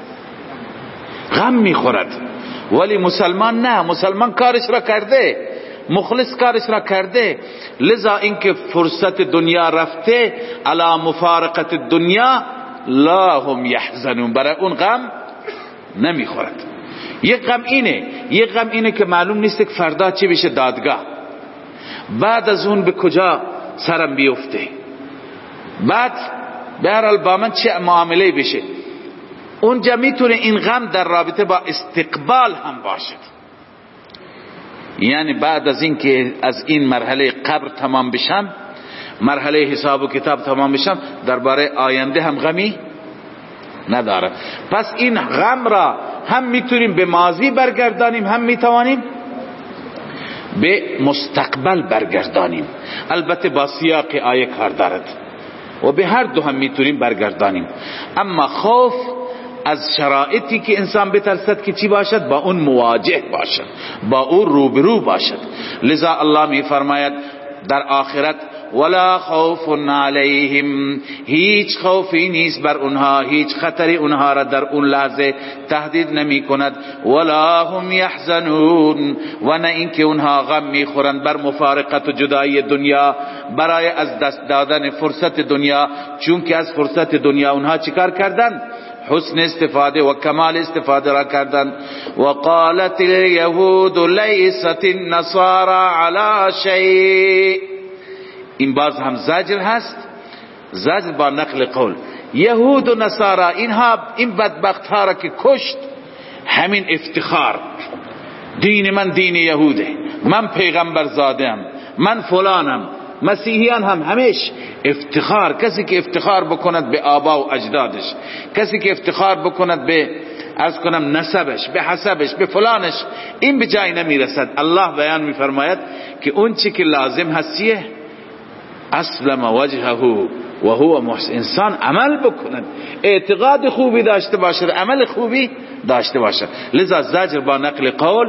Speaker 2: غم میخورد. ولی مسلمان نه، مسلمان کارش را کرده، مخلص کارش را کرده، لذا اینکه فرصت دنیا رفته علی مفارقت الدنیا لا هم یحزنون، برای اون غم نمیخورد. یک غم اینه که معلوم نیست که فردا چی بشه، دادگاه، بعد از اون به کجا سرم بیفته، بعد بهرحال با من چه معامله بشه. اونجا میتونه این غم در رابطه با استقبال هم باشد، یعنی بعد از این که از این مرحله قبر تمام بشم، مرحله حساب و کتاب تمام بشم، درباره آینده هم غمی نداره. پس این غم را هم میتونیم به ماضی برگردانیم، هم میتوانیم به مستقبل برگردانیم، البته با سیاق آیه کار دارد و به هر دو هم میتونیم برگردانیم. اما خوف از شرایطی که انسان بترسد که چی باشد، با اون مواجه باشد، با اون روبرو باشد. لذا الله می فرماید در آخرت ولا خوف علیهم، هیچ خوفی نیست بر اونها، هیچ خطری اونها را در اون لحظه تهدید نمی کند. ولا هم یحزنون، و نه اینکه اونها غم میخورند بر مفارقت و جدایی دنیا، برای از دست دادن فرصت دنیا، چون که از فرصت دنیا اونها چیکار کردند؟ حسن استفاده و کمال استفاده را کردند. وقالت اليهود لیست النصارى علی شیء، این باز هم زجر هست، زجر با نقل قول. یهود و نصارا، این بدبخت ها را که کشت، همین افتخار، دین من دین یهوده، من پیغمبر زادم، من فلانم. مسیحیان هم همیش افتخار، کسی که افتخار بکند به آبا و اجدادش، کسی که افتخار بکند به از کنم نسبش، به حسبش، به فلانش، این به جای نمی رسد. الله بیان می فرماید که اون چی که لازم هستیه اسلم وجهه و هو محسن، انسان عمل بکند، اعتقاد خوبی داشته باشد، عمل خوبی داشته باشد. لذا زجر با نقل قول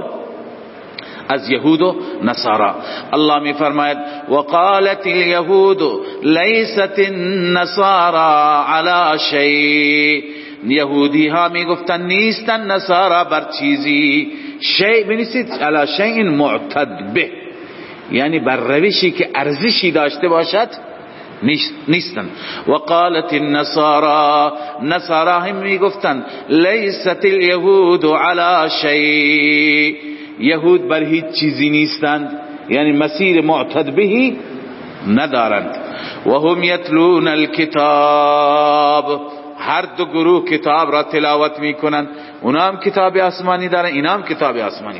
Speaker 2: از یهود و نصارا. الله می فرماید وقالت الیهود لیست النصارى علی شیء، یهودی ها می گفتن نیستن نصارا بر چیزی، شیء بنویسید علی شیء معتد به، یعنی بر روشی که ارزشی داشته باشد نیستن. وقالت النصارى، نصارا هم می گفتن لیست الیهود علی شیء، یهود بر هیچ چیزی نیستند، یعنی مسیر معتد بهی ندارند. و هم یتلون الکتاب، هر دو گروه کتاب را تلاوت میکنند، اونا هم کتاب آسمانی دارن، اینا هم کتاب آسمانی.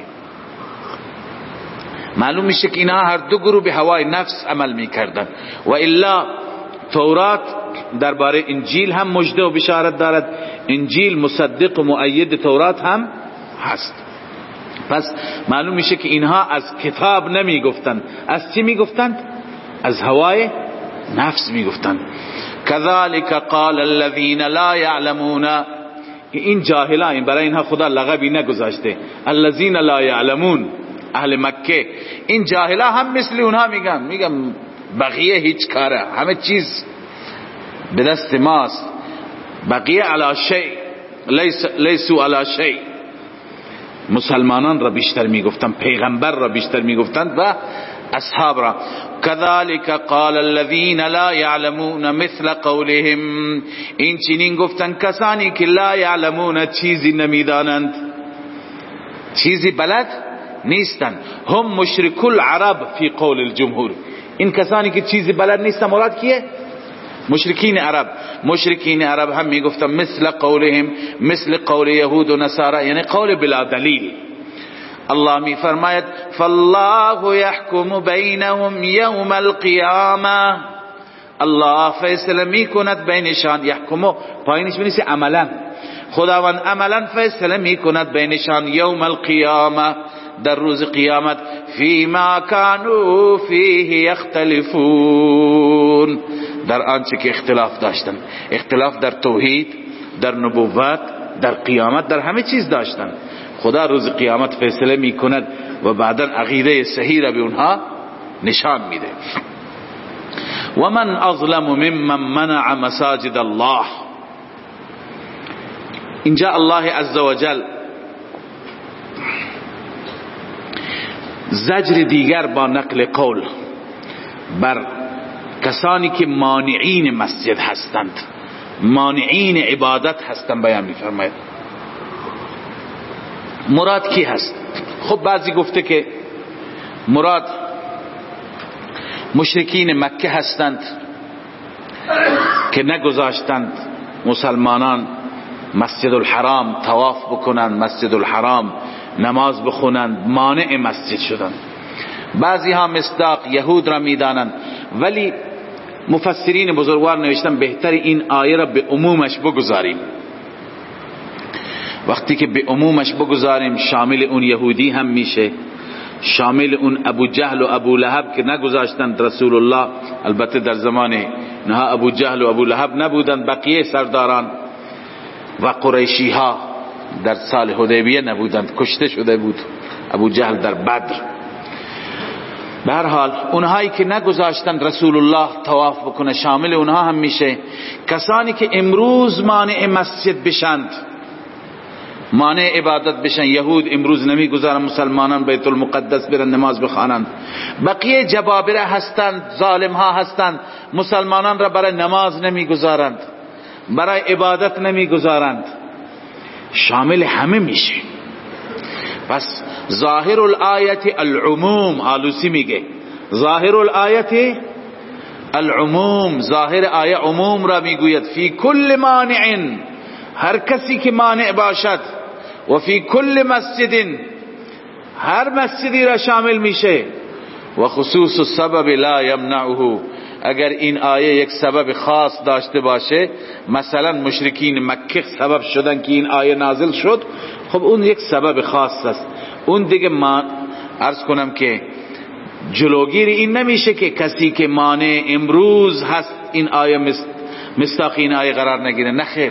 Speaker 2: معلوم میشه که اینا هر دو گروه به هوای نفس عمل میکردن، و الا تورات درباره انجیل هم مژده و بشارت دارد، انجیل مصدق و مؤید تورات هم هست. پس معلوم میشه که اینها از کتاب نمی گفتند، از چی می گفتند؟ از هوای نفس می گفتند. كذلك قال الذين لا يعلمون، این جاهلان، برای اینها خدا لقبی نگذاشته الذين لا يعلمون، اهل مکه. این جاهلا هم مثل اونها میگن بقیه هیچ کاره، همه چیز به دست ماست، بقیه علی شیء لیسوا علی شیء. مسلمانان را بیشتر میگفتن، پیغمبر را بیشتر میگفتند و اصحاب را. كذلك قال الذين لا يعلمون مثل قولهم، این چنین گفتن کسانی که لا یعلمون، چیزی نمیدانند، چیزی بلد نیستند. هم مشرک العرب فی قول الجمهور، این کسانی که چیزی بلد نیستن مراد کیه؟ مشرکین عرب. مشرکین عرب هم میگفتن مثل قولهم، مثل قول یهود و نصارا، یعنی قول بلا دلیل. الله می فرماید فالله یحکم بینهم یوم القیامه، الله فیصله می کند بینشان. یحکمو پایینش بنویسی عملا، خداوند عملا فیصله می کند بینشان یوم القیامه، در روز قیامت. فیما کانوا فیه یختلفون، در آنچه که اختلاف داشتن، اختلاف در توحید، در نبوت، در قیامت، در همه چیز داشتن. خدا روز قیامت فیصله می کند و بعدا عقیده صحیح را به اونها نشان میده. و من اظلم ممن منع مساجد الله، اینجا الله عزوجل زجر دیگر با نقل قول بر کسانی که مانعین مسجد هستند، مانعین عبادت هستند بیان می‌فرماید. مراد کی هست؟ خب بعضی گفته که مراد مشرکین مکه هستند که نگذاشتند مسلمانان مسجد الحرام طواف بکنند، مسجد الحرام نماز بخونند، مانع مسجد شدند. بعضی ها مصداق یهود را میدانند، ولی مفسرین بزرگوار نوشتن بهتر این آیه را به عمومش بگذاریم. وقتی که به عمومش بگذاریم شامل اون یهودی هم میشه، شامل اون ابو جهل و ابو لهب که نگذاشتند رسول الله، البته در زمان نه ابو جهل و ابو لهب نبودند، بقیه سرداران و قریشی ها در سال حدیبیه نبودند، کشته شده بود ابو جهل در بدر. به هر حال اونهایی که نگذاشتند رسول الله طواف بکنه شامل اونها هم میشه. کسانی که امروز مانع مسجد بشند، مانع عبادت بشن، یهود امروز نمیگذارن مسلمانان بیت المقدس برن نماز بخوانند، بقیه جبابره هستند، ظالم ها هستند، مسلمانان را برای نماز نمیگذارند، برای عبادت نمیگذارند، شامل همه میشه. پس ظاهر الآیت العموم، آلوسی میگه ظاهر الآیت العموم، ظاهر آیه عموم را میگوید. فی کل مانع، هر کسی که مانع باشد، و فی کل مسجد، هر مسجدی را شامل میشه. و خصوص السبب لا یمنعه، اگر این آیه یک سبب خاص داشته باشه، مثلا مشرکین مکه سبب شدن که این آیه نازل شد، خب اون یک سبب خاص است، اون دیگه ما عرض کنم که جلوگیری این نمیشه که کسی که مانع امروز هست این آیه مستاق این آیه قرار نگیره، نخیر،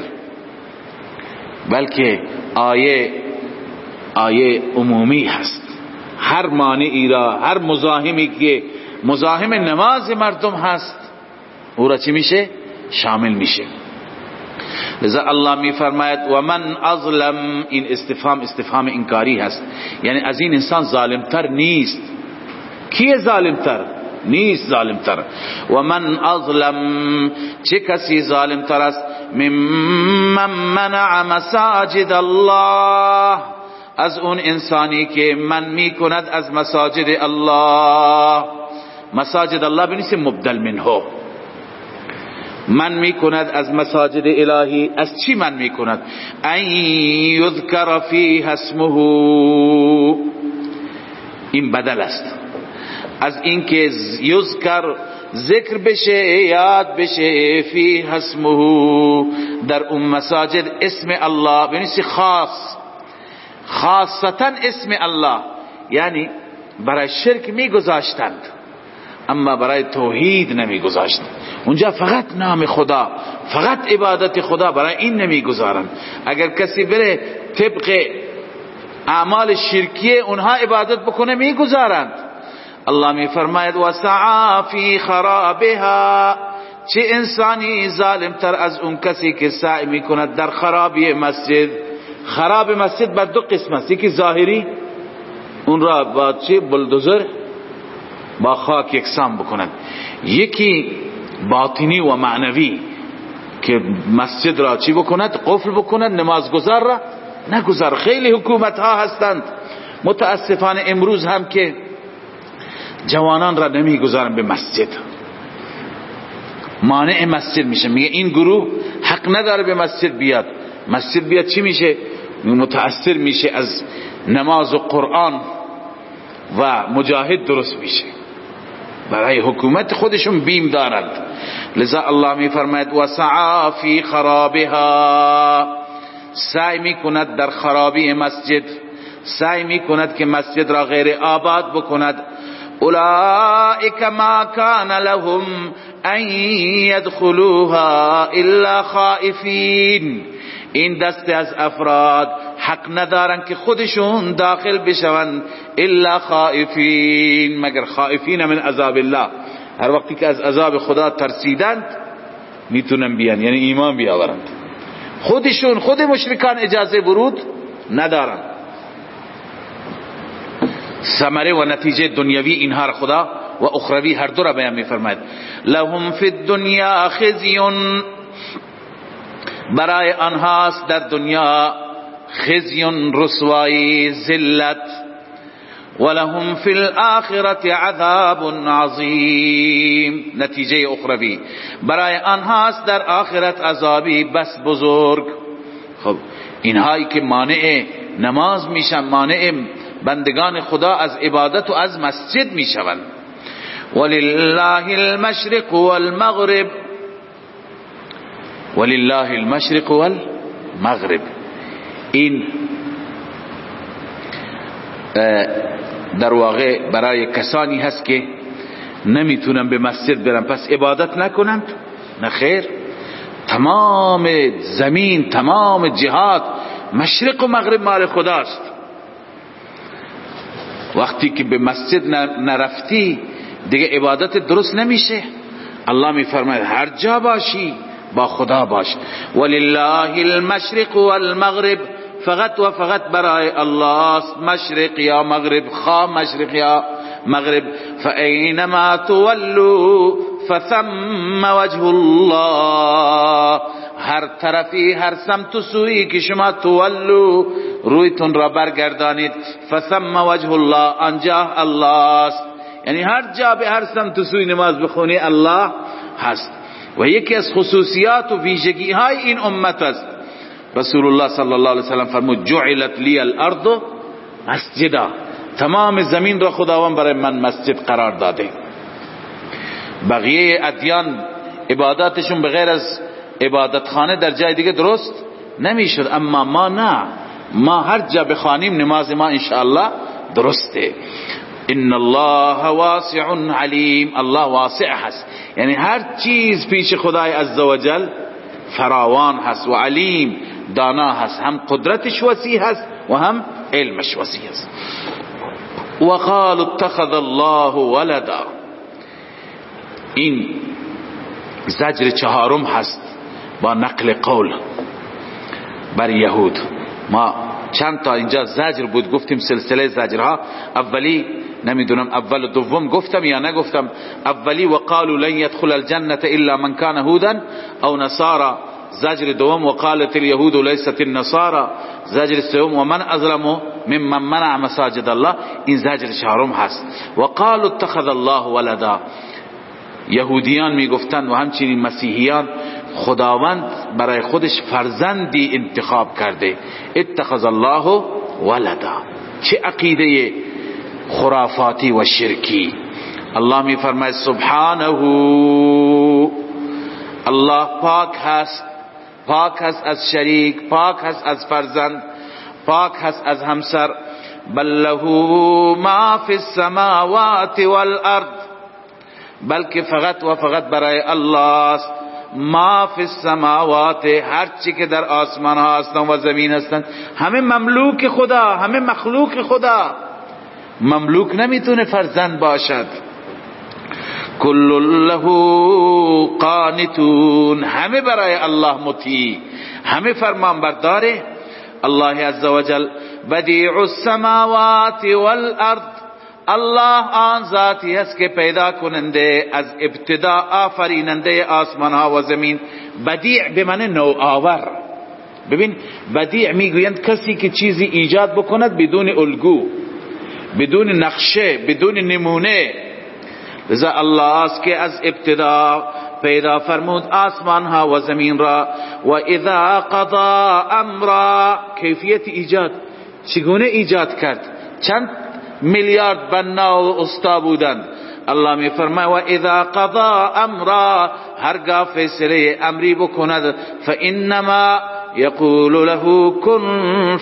Speaker 2: بلکه آیه عمومی هست. هر مانعی را، هر مزاحمی که مزاحم نماز مردم هست او را چی میشه؟ شامل میشه. لذا الله می فرماید و من اظلم، این استفهام انکاری هست، یعنی از این انسان ظالمتر نیست. کیه ظالمتر؟ نیست ظالمتر. و من اظلم، چه کسی ظالمتر است؟ ممن منع مساجد الله، از اون انسانی که من می کند از مساجد الله. مساجد الله بنویسیم مبدل منه، من می کند از مساجد الهی. از چی من می کند؟ ان یذکر فیها اسمه، این بدل است از اینکه یذکر ذکر بشه، یاد بشه، فیها اسمه، در اون مساجد اسم الله بنویسی خاص، خاصتا اسم الله. یعنی برای شرک می گذاشتند اما برای توحید نمی گذاشتند. اونجا فقط نام خدا، فقط عبادت خدا، برای این نمیگذارن. اگر کسی بره طبق اعمال شرکیه اونها عبادت بکنه میگذارند. الله میفرماید وسعا فی خرابها، چه انسانی ظالم تر از اون کسی که سعی میکند در خرابی مسجد. خراب مسجد بر دو قسم است، یکی ظاهری، اون را با چه بلدوزر با خاک یکسان بکند، یکی باطنی و معنوی که مسجد را چی بکند؟ قفل بکند، نمازگزار را نگذار. خیلی حکومت ها هستند متاسفانه امروز هم که جوانان را نمیگذارن به مسجد، مانع مسجد میشه، میگه این گروه حق نداره به مسجد بیاد. مسجد بیاد چی میشه؟ متاثر میشه از نماز و قرآن و مجاهد درست میشه، برای حکومت خودشون بیم دارند. لذا الله میفرماید وسعا فی خرابها، سعی میکند در خرابی مسجد، سعی میکند که مسجد را غیر آباد بکند. اولئک ما کان لهم ان يدخلوها الا خائفین، این دست از افراد حق ندارن که خودشون داخل بشوند الا خائفین، مگر خائفین من عذاب الله، هر وقتی که از عذاب خدا ترسیدند میتونن بیان، یعنی ایمان بیاورند. خودشون خود مشرکان اجازه ورود ندارن. ثمره و نتیجه دنیوی اینها را خدا و اخروی هر دو را بیان میفرماید. لهم فی الدنیا خزی، برای آنهاست در دنیا خزی، رسوایی، ذلت. ولهم فی الآخرة عذاب عظیم، نتیجه اخروی برای آنهاست در آخرت عذابی بس بزرگ. خب اینهایی که مانع نماز میشن، مانع بندگان خدا از عبادت و از مسجد میشوند. ولله المشرق والمغرب، ولله المشرق والمغرب، این در واقع برای کسانی هست که نمیتونن به مسجد برن پس عبادت نکنند؟ نه خیر، تمام زمین، تمام جهات، مشرق و مغرب مال خداست. وقتی که به مسجد نرفتی دیگه عبادت درست نمیشه. الله میفرماید هر جا باشی با خدا باش. ولله المشرق والمغرب، فقط و فقط برای الله مشرق یا مغرب، خواه مشرق یا مغرب. فاینما تولوا فثم وجه الله، هر طرفی، هر سمت و سویی که شما تولو، رویتون را برگردانید، فثم وجه الله، آنجا الله است. یعنی هر جا به هر سمت و سوی نماز بخونی الله هست. و یکی از خصوصیات و ویژگی های این امت است. رسول الله صلی الله علیه وسلم فرمود جعلت لی الارض مسجدا، تمام زمین را خداوند برای من مسجد قرار داده. بقیه ادیان عباداتشون بغیر از عبادتخانه در جای دیگه درست نمیشد، اما ما نه، ما هر جا بخوانیم نماز ما انشاءالله درسته. ان الله واسع علیم، الله واسع هست، یعنی هر چیز پیش خدای عزوجل فراوان هست و علیم، دانا هست، هم قدرتش وسیع هست و هم علمش وسیع هست. وقال اتخذ الله ولدا، این زجر چهارم هست با نقل قول بر یهود. ما چند تا اینجا زجر بود گفتیم، سلسله زجرها. اولی نمیدونم اول و دوم گفتم یا نگفتم. اولی وقالوا لن يدخل الجنة الا من كان هودا او نصارى، زجر دوم وقالت اليهود ليست النصارى، زجر سوم ومن اظلم ممن منع مساجد الله، این زجر چهارم هست. وقالوا اتخذ الله ولدا، یهودیان میگفتند و همچنین مسیحیان خداوند برای خودش فرزندی انتخاب کرده. اتخذ الله ولدا، چه عقیده خرافاتی و شرکی. الله می فرماید سبحانه، الله پاک هست، پاک هست از شریک، پاک هست از فرزند، پاک هست از همسر. بل له ما فی السماوات والارض، بلکه فقط و فقط برای الله است. ما فی السماوات، هر چی که در آسمان ها هستند و زمین هستند همه مملوک خدا، همه مخلوق خدا. مملوک نمیتونه فرزند باشد. کل له قانتون، همه برای الله مطیع، همه فرمان برداره. الله عزوجل بدیع السماوات والارض، الله آن ذاتی است که پیدا کننده از ابتدا، آفریننده آسمان ها و زمین. بدیع به معنی نوآور. ببین بدیع میگویند کسی که چیزی ایجاد بکند بدون الگو، بدون نقشه، بدون نمونه. لذا الله است که از ابتدا پیدا فرمود آسمان ها و زمین را. و اذا قضا امرا، کیفیت ایجاد، چگونه ایجاد کرد، چند میلیارد بنا و استا بودند. الله می فرماید و اذا قضا امرا، هرگاه فیصله امری بکند، فانما یقول له کن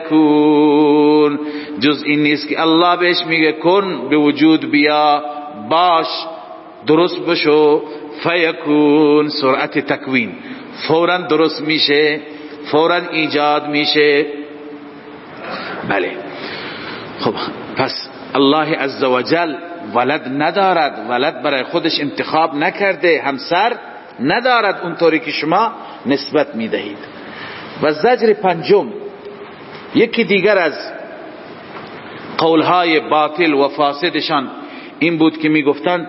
Speaker 2: فیکون، جز این نیست که الله بهش میگه کن، به وجود بیا، باش، درست بشو. فیکون، سرعت تکوین، فورا درست میشه، فورا ایجاد میشه. بله. خب پس الله عزوجل ولد ندارد، ولد برای خودش انتخاب نکرده، همسر ندارد اونطوری که شما نسبت میدهید. و زجر پنجم، یکی دیگر از قولهای باطل و فاسدشان این بود که میگفتند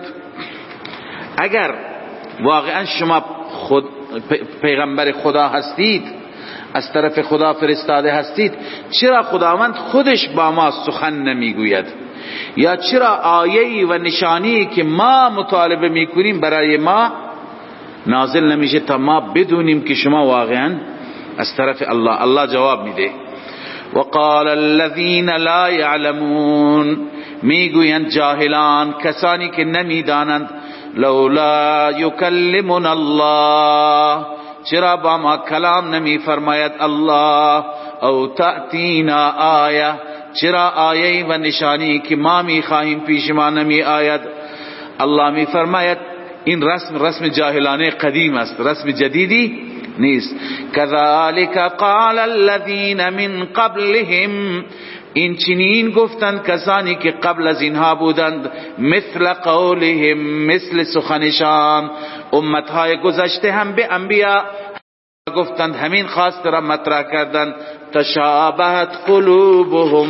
Speaker 2: اگر واقعا شما خود پیغمبر خدا هستید، از طرف خدا فرستاده هستید، چرا خداوند خودش با ما سخن نمیگوید؟ یا چرا آیه‌ای و نشانی که ما مطالبه میکنیم برای ما نازل نمیشه تا ما بدونیم که شما واقعا از طرف الله؟ الله جواب میده وقال الذين لا يعلمون، میگویند جاهلان، کسانی که نمیدانند، لولا یکلمنا الله، چرا با ما کلام نمی فرماید الله، او تأتینا آیه، چرا آیه و نشانی که ما می خواهیم پیش ما نمی آید؟ الله می فرماید این رسم جاهلانه قدیم است، رسم جدیدی نیست. كذلك قال الذين من قبلهم، این چنین گفتند کسانی که قبل از اینها بودند، مثل قولهم، مثل سخنشان. امتهای گذشته هم به انبیا گفتند همین خواست را مطرح کردند. تشابهت قلوبهم،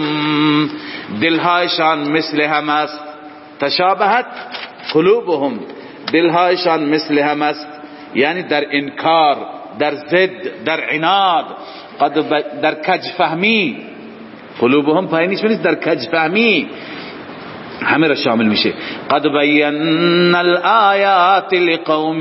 Speaker 2: دلهایشان مثل هم است. تشابهت قلوبهم، دلهایشان مثل هم است، یعنی در انکار، در ضد، در عناد، در کجفهمی. قلوبهم پایینیش نیست، در کجفهمی همه را شامل میشه. قد بینا الآیات لقوم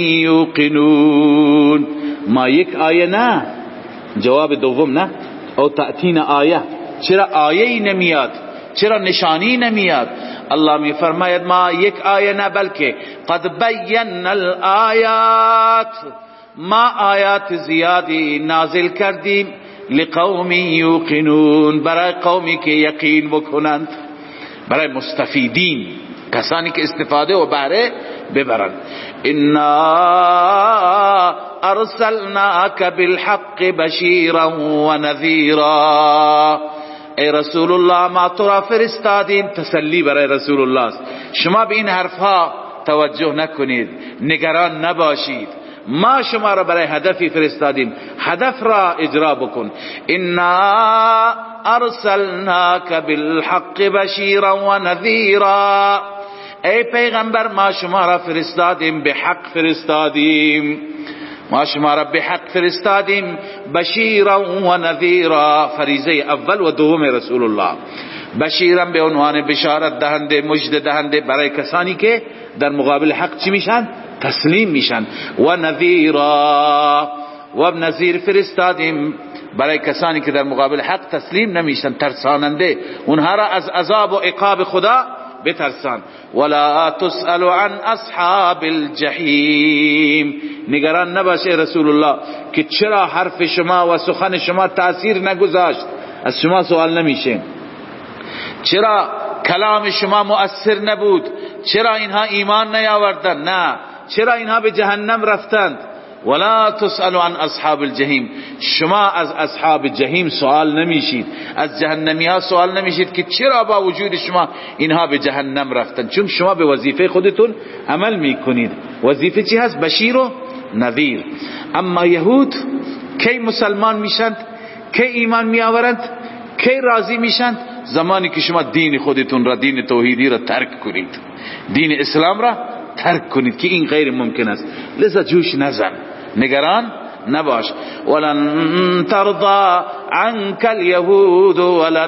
Speaker 2: یوقنون، ما یک آیه نه، جواب دوم نه. او تأتین آیه، چرا آیه‌ای نمیاد، چرا نشانی نمیاد؟ الله می فرماید ما یک آیه نه، بلکه قد بینا الآیات، ما آیات زیادی نازل کردیم، لقوم یوقنون، برای قومی که یقین بکنند، برای مستفیدین، کسانی که استفاده و بهره ببرند. انا ارسلناک بالحق بشیرا و نذیرا، ای رسول الله ما تو را فرستادیم، تسلی برای رسول الله است. شما به این حرفها توجه نکنید، نگران نباشید، ما شما را برای هدفی فرستادیم، هدف را اجرا بکن. انا ارسلناک بالحق بشیرا و نذیرا، ای پیغمبر ما شما را فرستادیم، به حق فرستادیم، ما شما را به حق فرستادیم، بشیرا و نذیرا، فریضه اول و دوم رسول الله. بشیرا به عنوان بشارت دهنده، مژده دهنده برای کسانی که در مقابل حق چی میشن؟ تسلیم میشن. و نذیرا، و نذیر فرستادیم برای کسانی که در مقابل حق تسلیم نمیشن، ترساننده، اونها را از عذاب و عقاب خدا بترسان. ولا تسأل عن اصحاب الجحیم، نگران نباشه رسول الله که چرا حرف شما و سخن شما تأثیر نگذاشت، از شما سوال نمیشه. چرا کلام شما مؤثر نبود، چرا اینها ایمان نیاوردند؟ نه، چرا اینها به جهنم رفتند؟ ولا تسألوا عن اصحاب الجحیم، شما از اصحاب جحیم سوال نمیشید، از جهنمی ها سوال نمیشید که چرا با وجود شما اینها به جهنم رفتند، چون شما به وظیفه خودتون عمل میکنید. وظیفه چی هست؟ بشیر و نذیر. اما یهود کی مسلمان میشند، کی ایمان میآورند، کی راضی میشند؟ زمانی که شما دین خودتون را، دین توحیدی را ترک کنید، دین اسلام را ترک کنید که این غیر ممکن است. لذا جوش نزن، نگران نباش. ولن ترضى عنك اليهود ولا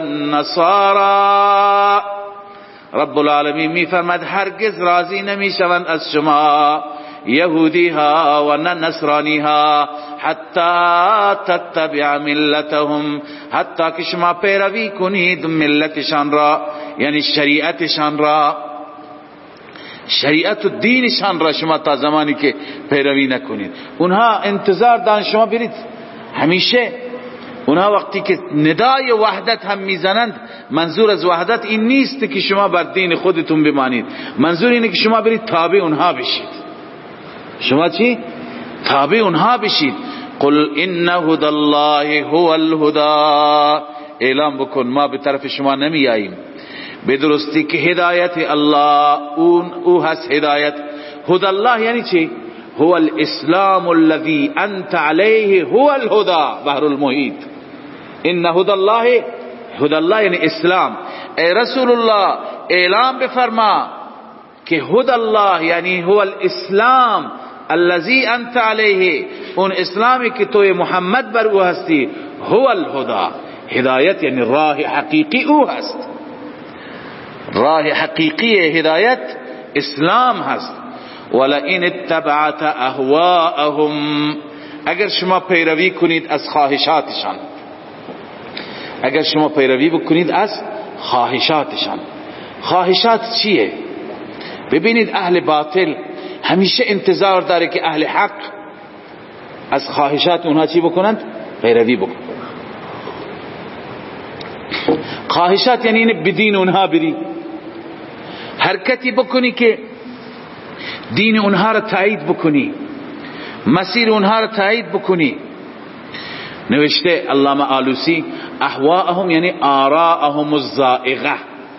Speaker 2: النصارى، رب العالمین میفرماد هرگز راضی نمیشوند از شما یهودی ها و نه نصرانی ها، حتی تتبع ملتهم، حتی که شما پیروی کنید ملتشان را، یعنی شریعتشان را، شریعت و دینشان را شما تا زمانی که پیروی نکنید. اونها انتظار دارن شما برید. همیشه اونها وقتی که ندای وحدت هم میزنند، منظور از وحدت این نیست که شما بر دین خودتون بمانید، منظور اینه که شما برید تابع اونها بشید. شما چی؟ تابع اونها بشید. قل ان هدی الله هو الهدى، اعلام بکن ما به طرف شما نمی آییم، به درستی که هدایت الله او هست هدایت. هدی الله یعنی چی؟ هو الاسلام الذي انت عليه هو الهدى، بحر المحیط. ان هدی الله، هدی الله یعنی اسلام. ای رسول الله اعلام بفرما که هدی الله یعنی هو الاسلام الذي انت علیه، اون اسلامی که توی محمد بر او هستی، هو الهدى، هدایت یعنی راه حقیقی او هست. راه حقیقی هدایت اسلام هست. ولئن اتبعت اهواءهم، اگر شما پیروی کنید از خواهشاتشان، اگر شما پیروی بکنید از خواهشاتشان. خواهشات چیه؟ ببینید اهل باطل همیشه انتظار داره که اهل حق از خواهشات اونها چی بکنند؟ پیروی بکنند. خواهشات یعنی این بدین اونها بری، حرکتی بکنی که دین اونها را تایید بکنی، مسیر اونها را تایید بکنی. نوشته علامه آلوسی اهواءهم یعنی آراءهم الزائغه،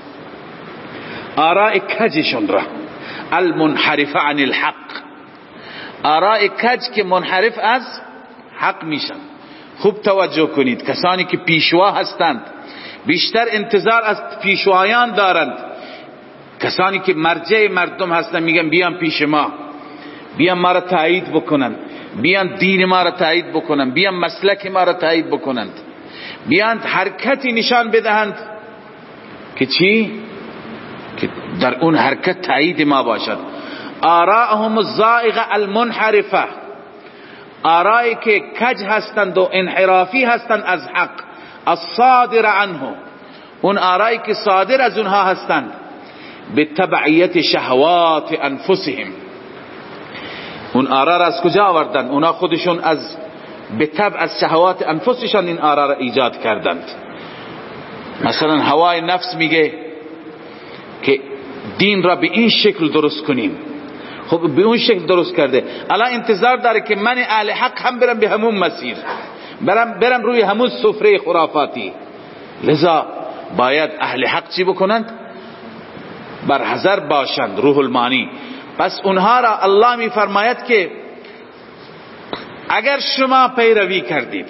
Speaker 2: آراء کجشون را، المنحرف عن الحق، آراء کج که منحرف از حق میشن. خوب توجه کنید، کسانی که پیشوا هستند بیشتر انتظار از پیشوایان دارند. کسانی که مرجع مردم هستند میگن بیان پیش ما، بیان ما را تایید بکنند، بیان دین ما را تایید بکنند، بیان مسلک ما را تایید بکنند، بیان حرکتی نشان بدهند که چی؟ که در اون حرکت تایید ما باشد. آراءهم الزائغه المنحرفه، آرائی که کج هستند و انحرافی هستند از حق، الصادر عنه، اون آرائی که صادر از اونها هستند، به تبعیت شهوات انفسهم. اون آرا را از کجا آوردن؟ اونا خودشون از به تبع از شهوات انفسشان این آرا را ایجاد کردند. مثلا هوای نفس میگه که دین را به این شکل درست کنیم، خب به اون شکل درست کرده، الان انتظار داره که من اهل حق هم برم به همون مسیر، برم روی همون سفره خرافاتی. لذا باید اهل حق چی بکنند؟ بر حذر باشند. روح المانی. پس اونها را الله می فرماید که اگر شما پیروی کردید،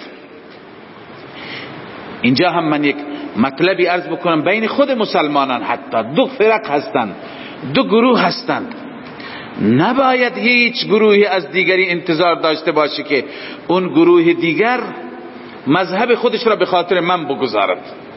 Speaker 2: اینجا هم من یک مطلبی عرض بکنم، بین خود مسلمانان حتی دو فرق هستند، دو گروه هستند. نباید هیچ گروهی از دیگری انتظار داشته باشه که اون گروه دیگر مذهب خودش را به خاطر من بگذارد،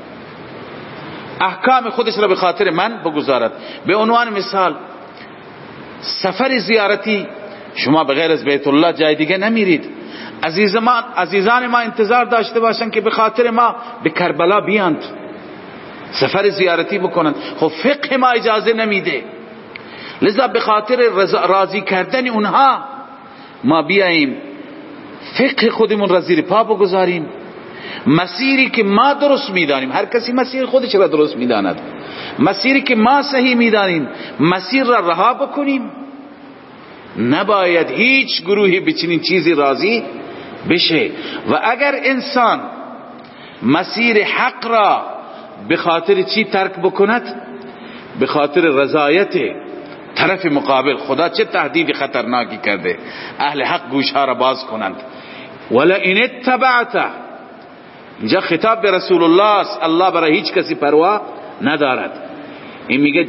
Speaker 2: احکام خودش را به خاطر من بگذارد. به عنوان مثال سفر زیارتی، شما بغیر از بیت الله جای دیگه نمیرید. عزیزان ما انتظار داشته باشن که به خاطر ما به کربلا بیاند، سفر زیارتی بکنند. خب فقه ما اجازه نمیده، لذا به خاطر راضی کردن اونها ما بیاییم فقه خودمون را زیر پا بگذاریم. مسیری که ما درست میدانیم، هر کسی مسیر خودش را درست میداند، مسیری که ما صحیح میدانیم مسیر را رها بکنیم؟ نباید هیچ گروهی به چنین چیزی راضی بشه. و اگر انسان مسیر حق را به خاطر چی ترک بکند؟ به خاطر رضایت طرف مقابل. خدا چه تهدید خطرناکی کرده، اهل حق گوشها را باز کنند. ولئن اتبعت، اینجا خطاب به رسول الله است، الله برای هیچ کسی پروا ندارد. این میگه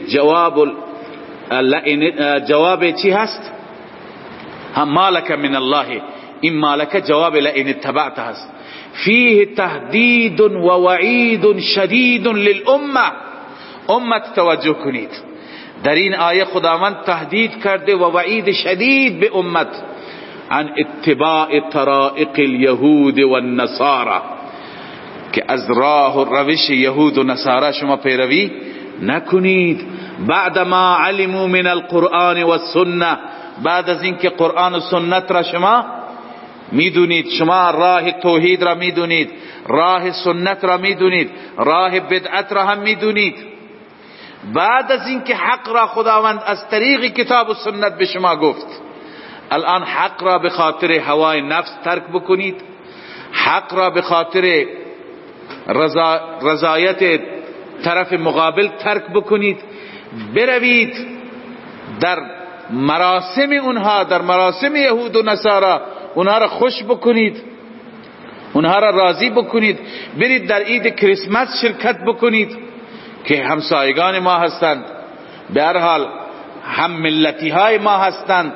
Speaker 2: جواب چی هست؟ هم مالک من الله، این مالک جواب لئن اتبعت هست. فیه تهدید و وعید شدید للامه. امت توجه کنید، در این آیه خداوند تهدید کرده و وعید شدید به امت عن اتباع طرائق الیهود و النصارى، که از راه و روش یهود و نصارا شما پیروی نکنید. بعد ما علموا من القرآن و السنه، بعد از اینکه قرآن و سنت را شما میدونید، شما راه توحید را میدونید، راه سنت را میدونید، راه بدعت را هم میدونید. بعد از اینکه حق را خداوند از طریق کتاب و سنت به شما گفت، الان حق را به خاطر هوای نفس ترک بکنید، حق را به خاطر رضایت طرف مقابل ترک بکنید، بروید در مراسم اونها، در مراسم یهود و نصارا اونها را خوش بکنید، اونها را راضی بکنید، برید در عید کریسمس شرکت بکنید که همسایگان ما هستند، به هر حال هم ملتی های ما هستند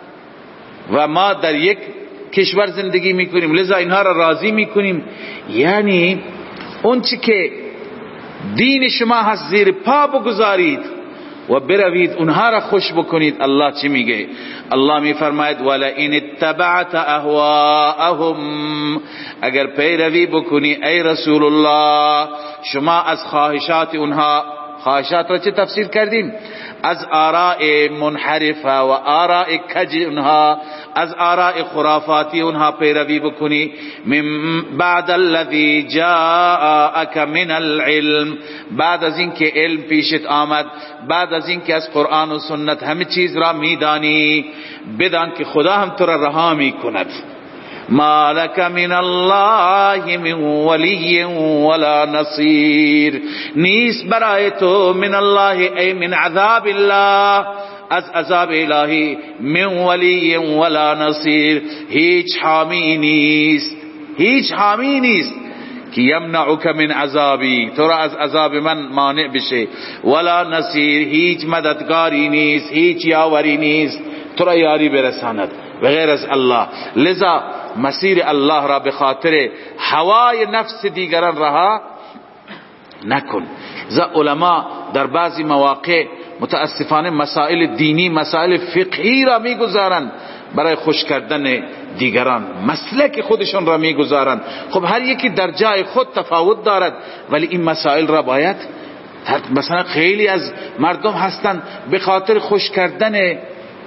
Speaker 2: و ما در یک کشور زندگی میکنیم، لذا اینها را راضی میکنیم. یعنی اون چی که دین شما هست زیر پا بگذارید و بروید اونها را خوش بکنید. الله چی میگه؟ الله میفرماید ولئن اتبعت اهواءهم، اگر پیروی بکنی ای رسول الله شما از خواهشات اونها، خواهشات را چه تفسیر کردیم؟ از آراء منحرفه و آراء کج اونها، از آراء خرافاتی اونها پیروی بکنی. من بعد الذی جاءک من العلم، بعد از اینکه علم پیشت آمد، بعد از اینکه از قرآن و سنت همه چیز را میدانی، بدان که خدا هم تو را رها میکند. ما لك من الله من ولی ولا نصیر، نیست برای تو من الله ای من عذاب الله، از عذاب الهی، من ولی ولا نصیر، هیچ حامی نیست، هیچ حامی نیست که یمنعک من عذابی، تو را از عذاب من مانع بشه، ولا نصیر، هیچ مددگاری نیست، هیچ یاوری نیست تو را یاری برساند و غیر از الله. لذا مسیر الله را به خاطر هوای نفس دیگران رها نکن. لذا علما در بعضی مواقع متاسفانه مسائل دینی، مسائل فقهی را میگذارند برای خوش کردن دیگران، مسلک خودشون را میگذارند. خب هر یکی در جای خود تفاوت دارد، ولی این مسائل را باید، مثلا خیلی از مردم هستند به خاطر خوش کردن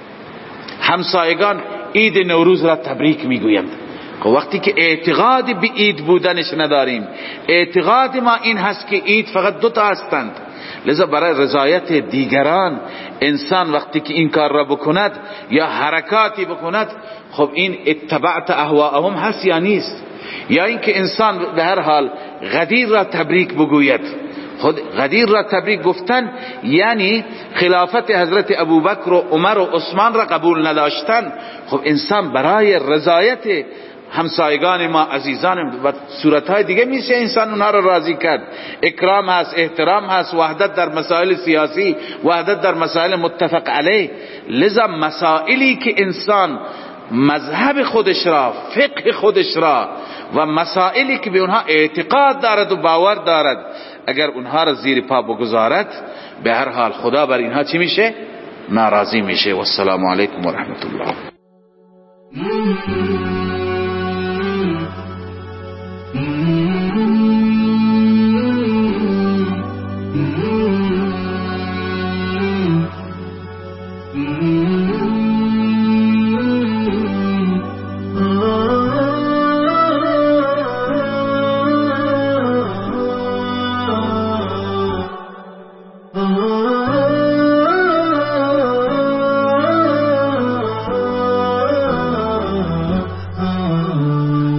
Speaker 2: همسایگان عید نوروز را تبریک میگویند. وقتی که اعتقادی به عید بودنش نداریم، اعتقاد ما این هست که عید فقط دوتا هستند، لذا برای رضایت دیگران انسان وقتی که این کار را بکند یا حرکاتی بکند، خب این اتبعت اهواءهم هست یا نیست؟ یا اینکه انسان به هر حال غدیر را تبریک بگوید. خود غدیر را تبریک گفتن یعنی خلافت حضرت ابوبکر و عمر و عثمان را قبول نداشتن. خب انسان برای رضایت همسایگان ما، عزیزان و صورتهای دیگه میشه انسان اونها را راضی کرد. اکرام هست، احترام هست، وحدت در مسائل سیاسی، وحدت در مسائل متفق علیه. لذا مسائلی که انسان مذهب خودش را، فقه خودش را و مسائلی که به اونها اعتقاد دارد و باور دارد، اگر اونها را زیر پا بگذارد، به هر حال خدا بر اینها چی میشه؟ ناراضی میشه. والسلام علیکم و رحمت الله.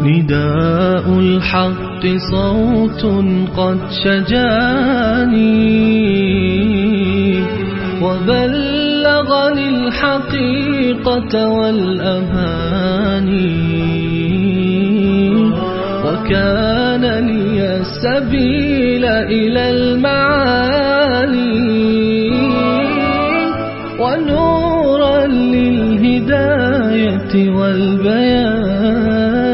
Speaker 1: نداء الحق صوت قد شجاني وبلغني الحقيقة والأماني وكان لي السبيل إلى المعالي ونورا للهداية والبيان